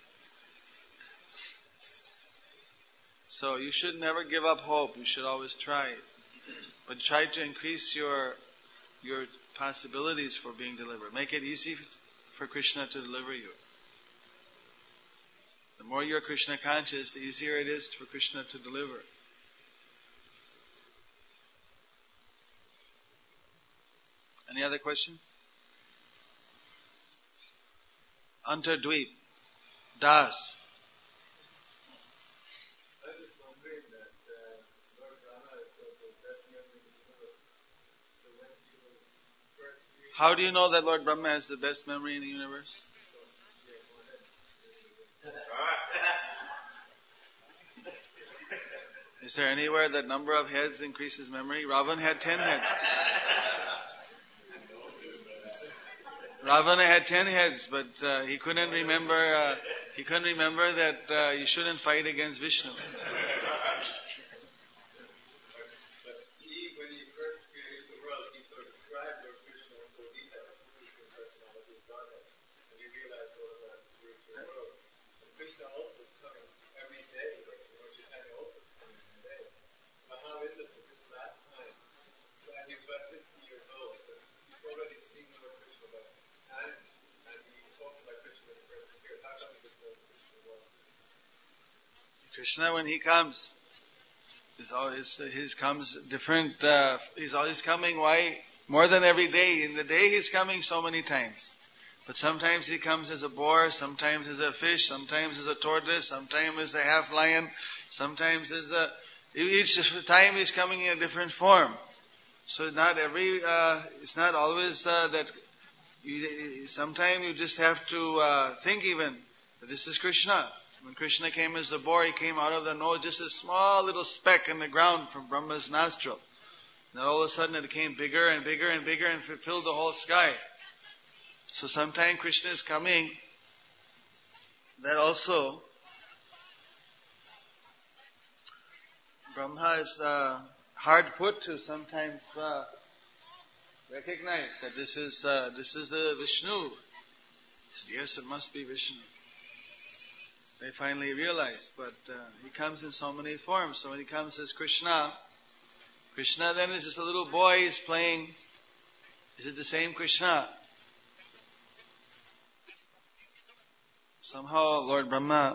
So you should never give up hope. You should always try. But try to increase your your possibilities for being delivered. Make it easy for Krishna to deliver you. The more you're Krishna conscious, the easier it is for Krishna to deliver. Any other questions? Antardweep, Das. I was just wondering that uh, Lord Brahma is the best memory in the universe. So when he was first created... How do you know that Lord Brahma has the best memory in the universe? Is there anywhere that number of heads increases memory? Ravan had ten heads. Ravana had ten heads, but uh, he couldn't remember. Uh, he couldn't remember that uh, you shouldn't fight against Vishnu. Krishna, when he comes, is always he comes different. Uh, he's always coming. Why? More than every day. In the day, he's coming so many times. But sometimes he comes as a boar, sometimes as a fish, sometimes as a tortoise, sometimes as a half lion, sometimes as a. Each time he's coming in a different form. So not every. Uh, it's not always uh, that You, sometimes you just have to uh, think even that this is Krishna. When Krishna came as the boar, he came out of the nose, just a small little speck in the ground from Brahma's nostril. Then all of a sudden it became bigger and bigger and bigger and filled the whole sky. So sometimes Krishna is coming. That also, Brahma is uh, hard put to sometimes uh, recognize that this is uh, this is the Vishnu. Yes, it must be Vishnu. They finally realize, but uh, he comes in so many forms. So when he comes as Krishna, Krishna then is just a little boy, he's playing. Is it the same Krishna? Somehow Lord Brahma,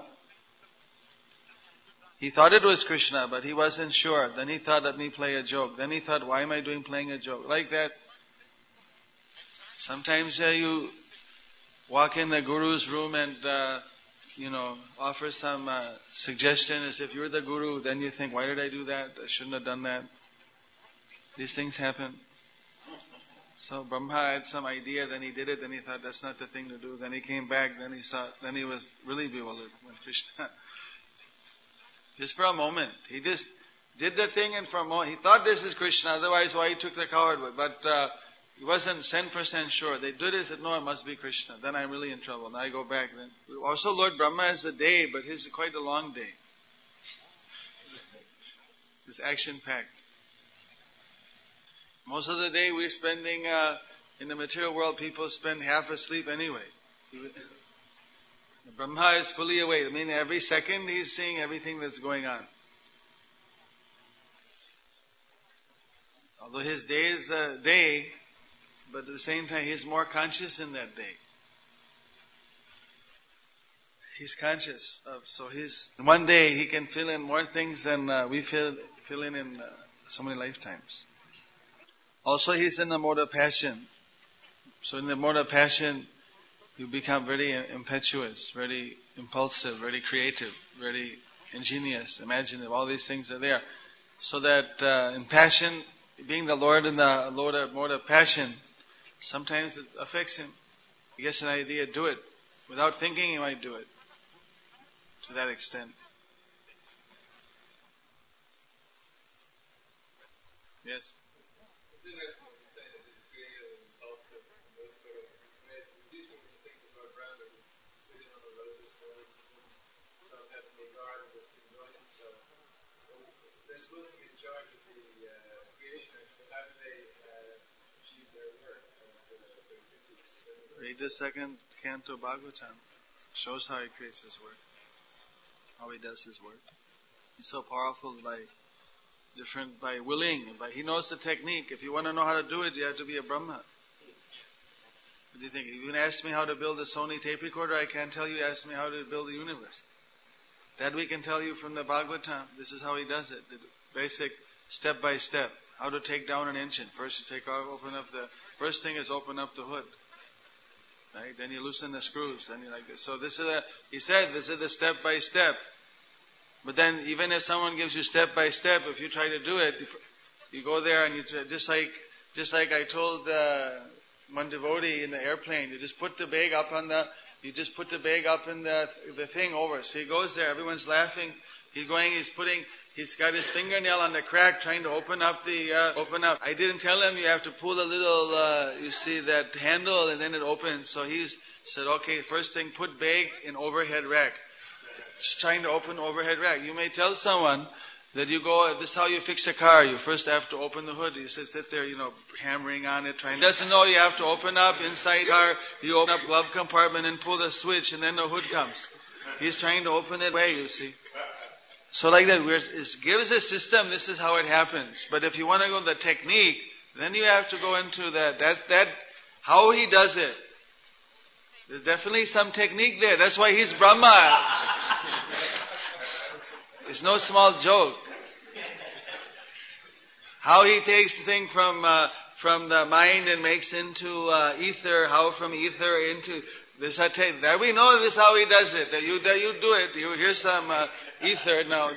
he thought it was Krishna, but he wasn't sure. Then he thought, let me play a joke. Then he thought, why am I doing playing a joke? Like that. Sometimes uh, you walk in the Guru's room and uh, you know, offer some uh, suggestion as if you're the Guru. Then you think, why did I do that? I shouldn't have done that. These things happen. So Brahma had some idea, then he did it, then he thought that's not the thing to do. Then he came back, then he saw, then he was really bewildered when Krishna, just for a moment, he just did the thing and for a moment, he thought this is Krishna, otherwise why he took the coward way. But uh, he wasn't ten percent sure. They did it, said, no, it must be Krishna. Then I'm really in trouble. Now I go back then. Also Lord Brahma has a day, but his is quite a long day. It's action-packed. Most of the day we're spending, uh, in the material world, people spend half asleep anyway. The Brahma is fully awake. I mean, every second he's seeing everything that's going on. Although his day is a day, but at the same time he's more conscious in that day. He's conscious of, so he's, one day he can fill in more things than uh, we fill, fill in in uh, so many lifetimes. Also, he's in the mode of passion. So in the mode of passion, you become very impetuous, very impulsive, very creative, very ingenious, imaginative. All these things are there. So that uh, in passion, being the Lord in the Lord of, mode of passion, sometimes it affects him. He gets an idea, do it. Without thinking, he might do it. To that extent. Yes? It's interesting what you're saying, that it's creative and impulsive and those sort of things. Usually when you think about Brahma, he's sitting on a lotus or some heavenly garden just enjoying himself. They're supposed to be in charge of the uh, creation, but how do they uh, achieve their work? And, uh, Read the second canto Bhagavatam. Shows how he creates his work. How he does his work. He's so powerful by different, by willing, by he knows the technique. If you want to know how to do it, you have to be a Brahma. What do you think? If you ask me how to build a Sony tape recorder, I can't tell you. Ask me how to build the universe. That we can tell you from the Bhagavatam. This is how he does it. The basic step by step. How to take down an engine. First you take off, open up the, first thing is open up the hood. Right? Then you loosen the screws. Then you like this. So this is a, he said, this is the step by step. But then even if someone gives you step by step, if you try to do it, you go there and you try, just like, just like I told uh, one devotee in the airplane, you just put the bag up on the, you just put the bag up in the, the thing over. So he goes there, everyone's laughing. He's going, he's putting, he's got his fingernail on the crack trying to open up the, uh, open up. I didn't tell him you have to pull a little, uh, you see that handle and then it opens. So he's said, okay, first thing, put bag in overhead rack. Just trying to open overhead rack. You may tell someone that you go, this is how you fix a car. You first have to open the hood. He says that they're, you know, hammering on it, trying. He doesn't know you have to open up inside car. You open up glove compartment and pull the switch and then the hood comes. He's trying to open it way, you see. So like that, we're, it gives a system, this is how it happens. But if you want to go the technique, then you have to go into that, that, that, how he does it. There's definitely some technique there. That's why he's Brahma. It's no small joke. How he takes the thing from uh, from the mind and makes into uh, ether. How from ether into this. That we know this is how he does it. That you that you do it. You here's some uh, ether now.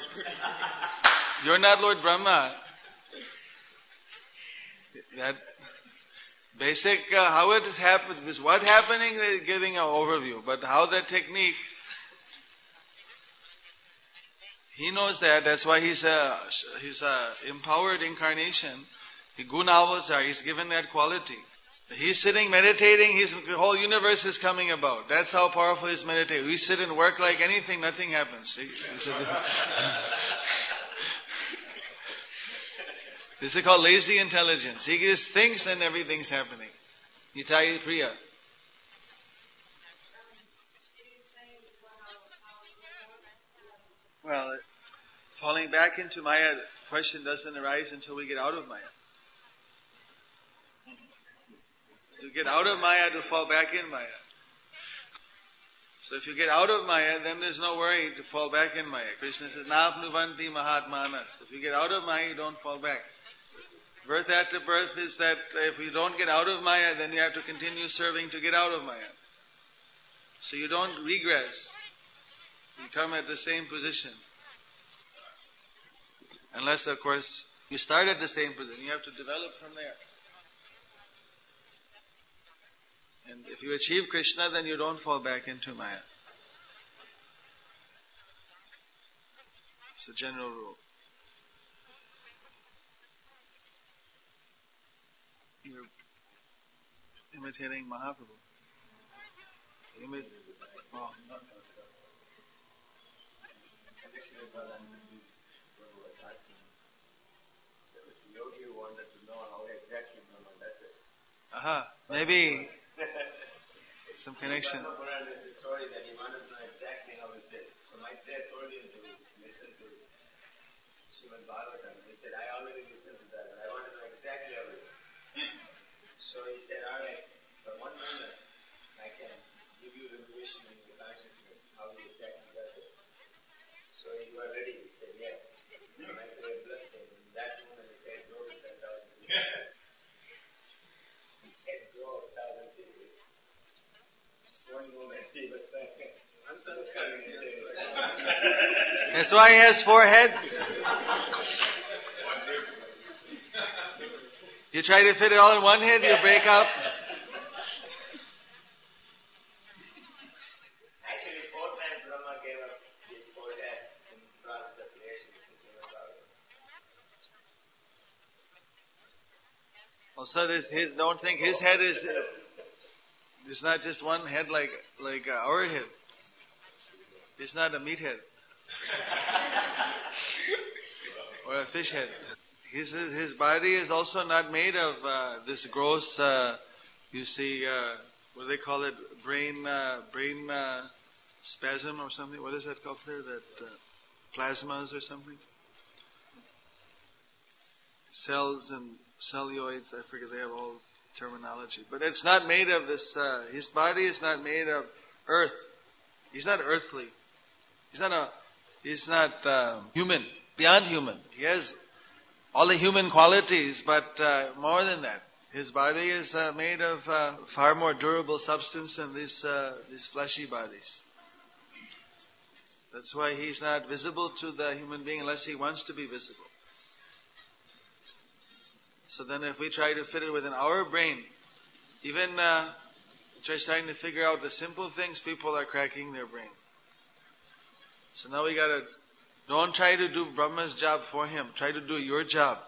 You're not Lord Brahma. That Basic, uh, how it has happened, is what happening, they're giving an overview. But how that technique, he knows that. That's why he's a, he's a empowered incarnation. The Guna Avatar, he's given that quality. He's sitting meditating, his the whole universe is coming about. That's how powerful his meditation. We sit and work like anything, nothing happens. See? This is called lazy intelligence. He just thinks and everything's happening. Nitai Priya. Well, falling back into Maya, the question doesn't arise until we get out of Maya. To get out of Maya, to fall back in Maya. So if you get out of Maya, then there's no worry to fall back in Maya. Krishna says, Nāpnuvanti Mahatmanas. If you get out of Maya, you don't fall back. Birth after birth is that if you don't get out of Maya, then you have to continue serving to get out of Maya. So you don't regress. You come at the same position. Unless, of course, you start at the same position. You have to develop from there. And if you achieve Krishna, then you don't fall back into Maya. It's a general rule. You're imitating Mahaprabhu. Imit- oh. Yogi wanted to know how exactly Brahman does it. Aha, maybe some connection. There's a story that he wanted to know exactly how is it. So my dad told him to listen to Srimad Bhagavatam. He said, I already listened to that, but I want to know exactly how it is. So he said, all right, for one minute, I can give you revelation in your consciousness, how he exactly does it. So you are ready? He said, yes. And I prayed blessed him. In that moment, he said, go to ten thousand feet. He said, go a thousand feet. One moment, he was trying. I'm so sorry to say it. That's why he has four heads. You try to fit it all in one head, you break up. Actually, four times Brahma gave up his four heads in the process of creation. Also, this, his, don't think his head is, uh, it's not just one head like, like uh, our head. It's not a meat head. Or a fish head. His, his body is also not made of uh, this gross, uh, you see, uh, what do they call it, brain, uh, brain uh, spasm or something. What is that called there? That uh, plasmas or something. Cells and celluloids. I forget. They have all terminology. But it's not made of this. Uh, his body is not made of earth. He's not earthly. He's not a. He's not uh, human. Beyond human. He has all the human qualities, but uh, more than that. His body is uh, made of uh, far more durable substance than these uh, these fleshy bodies. That's why he's not visible to the human being unless he wants to be visible. So then if we try to fit it within our brain, even uh, just trying to figure out the simple things, people are cracking their brain. So now we gotta, don't try to do Brahma's job for him. Try to do your job.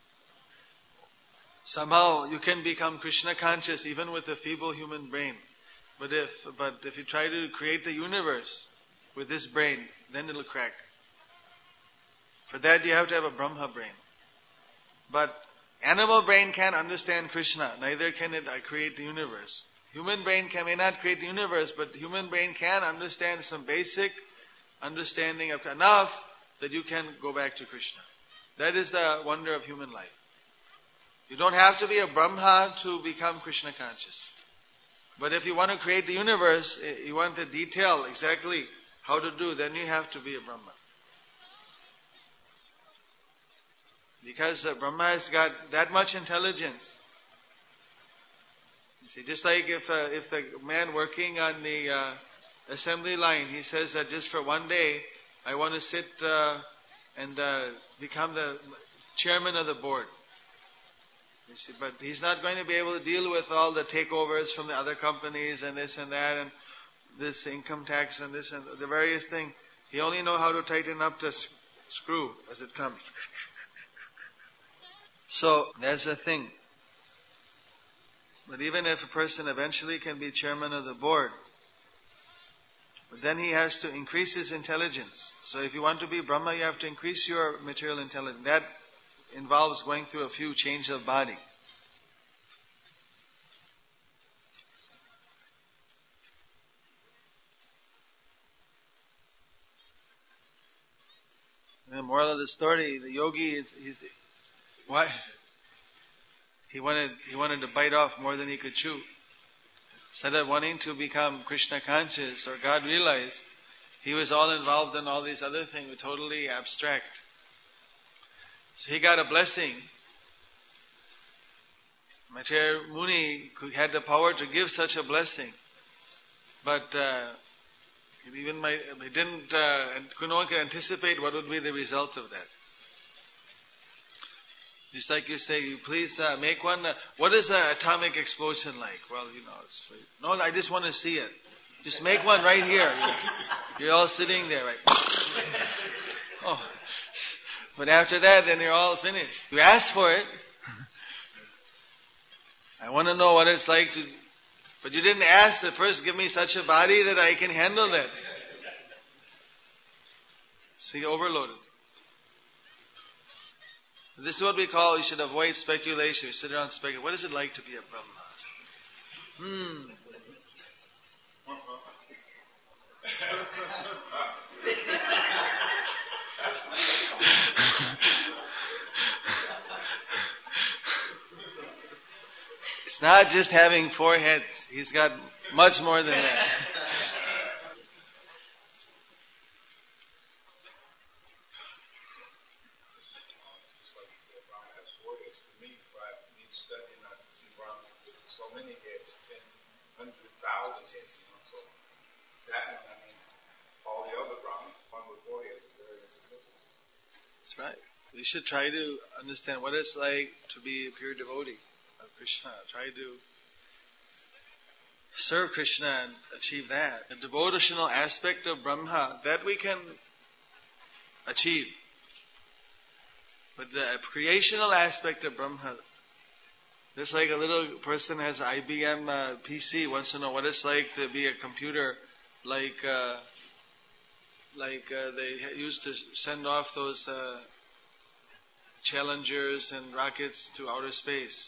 Somehow you can become Krishna conscious even with a feeble human brain. But if, but if you try to create the universe with this brain, then it'll crack. For that you have to have a Brahma brain. But animal brain can't understand Krishna, neither can it create the universe. Human brain can, may not create the universe, but human brain can understand some basic understanding of enough that you can go back to Krishna. That is the wonder of human life. You don't have to be a Brahma to become Krishna conscious. But if you want to create the universe, you want the detail exactly how to do, then you have to be a Brahma. Because uh, Brahma has got that much intelligence. You see, just like if uh, if the man working on the uh, assembly line, he says that just for one day, I want to sit uh, and uh, become the chairman of the board. You see, but he's not going to be able to deal with all the takeovers from the other companies and this and that and this income tax and this and the various things. He only knows how to tighten up the s- screw as it comes. So, that's the thing. But even if a person eventually can be chairman of the board, but then he has to increase his intelligence. So if you want to be Brahma, you have to increase your material intelligence. That involves going through a few changes of body. And the moral of the story, the yogi, is, he's, why? He wanted, he wanted to bite off more than he could chew. Instead of wanting to become Krishna conscious or God realized, he was all involved in all these other things, totally abstract. So he got a blessing. Maitreya Muni had the power to give such a blessing. But uh, even my, he didn't, uh, no one could anticipate what would be the result of that. Just like you say, you please uh, make one. Uh, what is an atomic explosion like? Well, you know, it's, no, I just want to see it. Just make one right here. You're all sitting there, right? Oh, but after that, then you're all finished. You asked for it. I want to know what it's like to, but you didn't ask that first. Give me such a body that I can handle that. See, overloaded. This is what we call, you should avoid speculation. You sit around and speculate. What is it like to be a Brahma? Hmm. It's not just having four heads. He's got much more than that. That's right. We should try to understand what it's like to be a pure devotee of Krishna. Try to serve Krishna and achieve that. The devotional aspect of Brahma, that we can achieve. But the creational aspect of Brahma, just like a little person has an I B M uh, P C, wants to know what it's like to be a computer, like uh, like uh, they used to send off those uh, challengers and rockets to outer space.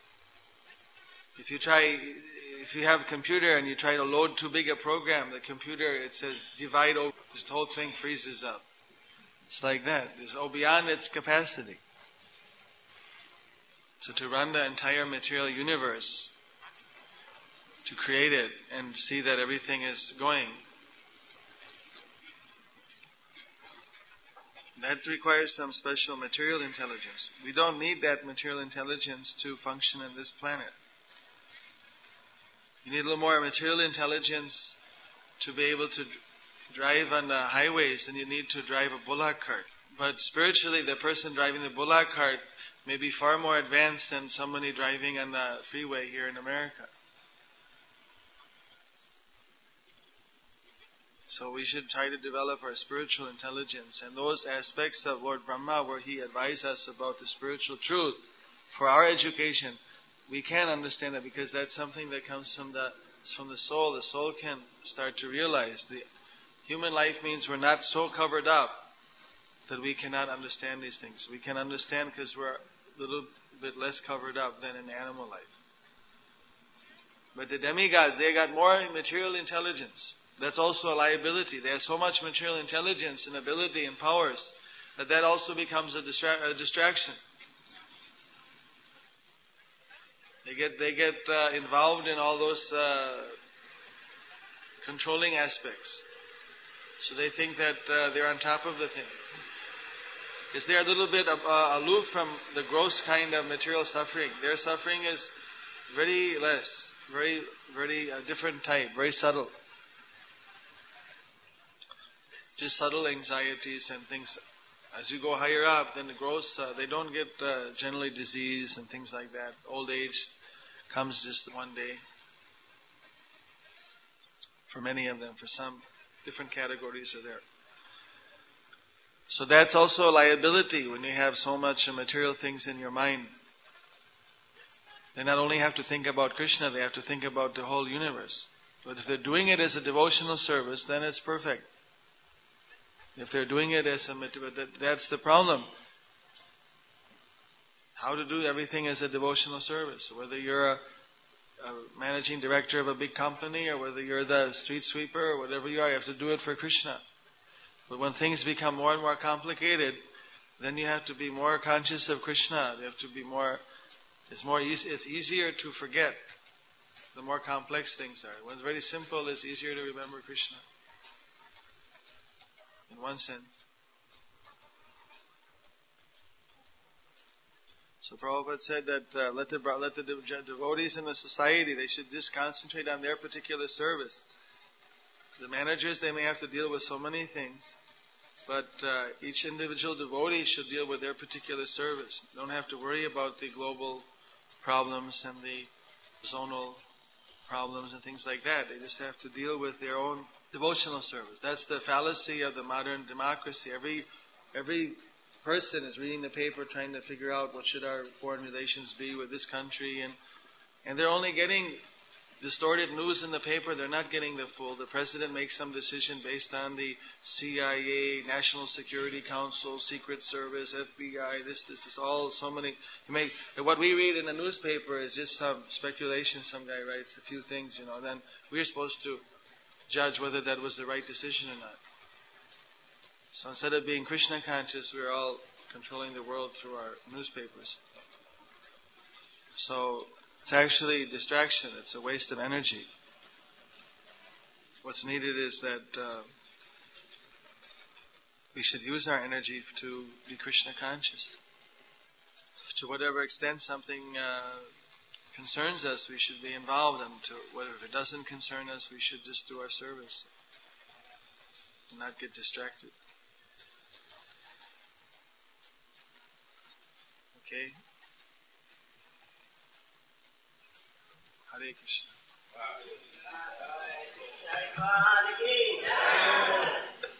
If you try, if you have a computer and you try to load too big a program, the computer, it says divide over, the whole thing freezes up. It's like that. It's oh, beyond its capacity. So to run the entire material universe, to create it and see that everything is going, that requires some special material intelligence. We don't need that material intelligence to function in this planet. You need a little more material intelligence to be able to drive on the highways, and you need to drive a bullock cart. But spiritually, the person driving the bullock cart may be far more advanced than somebody driving on the freeway here in America. So we should try to develop our spiritual intelligence, and those aspects of Lord Brahma where he advised us about the spiritual truth for our education, we can understand that because that's something that comes from the from the soul. The soul can start to realize the human life means we're not so covered up that we cannot understand these things. We can understand because we're a little bit less covered up than in animal life. But the demigods, they got more material intelligence. That's also a liability. They have so much material intelligence and ability and powers that that also becomes a, distra- a distraction. They get they get uh, involved in all those uh, controlling aspects. So they think that uh, they're on top of the thing. Because they're a little bit uh, aloof from the gross kind of material suffering. Their suffering is very less, very, very uh, different type, very subtle. Just subtle anxieties and things as you go higher up, then the growth, uh, they don't get uh, generally disease and things like that. Old age comes just one day. For many of them, for some, different categories are there. So that's also a liability when you have so much material things in your mind. They not only have to think about Krishna, they have to think about the whole universe. But if they're doing it as a devotional service, then it's perfect. If they're doing it as a material, that, that's the problem. How to do everything as a devotional service. Whether you're a, a managing director of a big company, or whether you're the street sweeper, or whatever you are, you have to do it for Krishna. But when things become more and more complicated, then you have to be more conscious of Krishna. You have to be more, it's more easy, it's easier to forget the more complex things are. When it's very simple, it's easier to remember Krishna. In one sense. So Prabhupada said that uh, let the let the devotees in the society, they should just concentrate on their particular service. The managers, they may have to deal with so many things, but uh, each individual devotee should deal with their particular service. Don't have to worry about the global problems and the zonal problems and things like that. They just have to deal with their own devotional service. That's the fallacy of the modern democracy. Every every person is reading the paper trying to figure out what should our foreign relations be with this country, and and they're only getting distorted news in the paper. They're not getting the full. The president makes some decision based on the C I A, National Security Council, Secret Service, F B I, this, this, this, all so many. You may, what we read in the newspaper is just some speculation. Some guy writes a few things, you know, then we're supposed to judge whether that was the right decision or not. So instead of being Krishna conscious, we're all controlling the world through our newspapers. So it's actually distraction. It's a waste of energy. What's needed is that uh, we should use our energy to be Krishna conscious. To whatever extent something uh, concerns us, we should be involved in. To whether if it doesn't concern us, we should just do our service and not get distracted. Okay. Hare Krishna.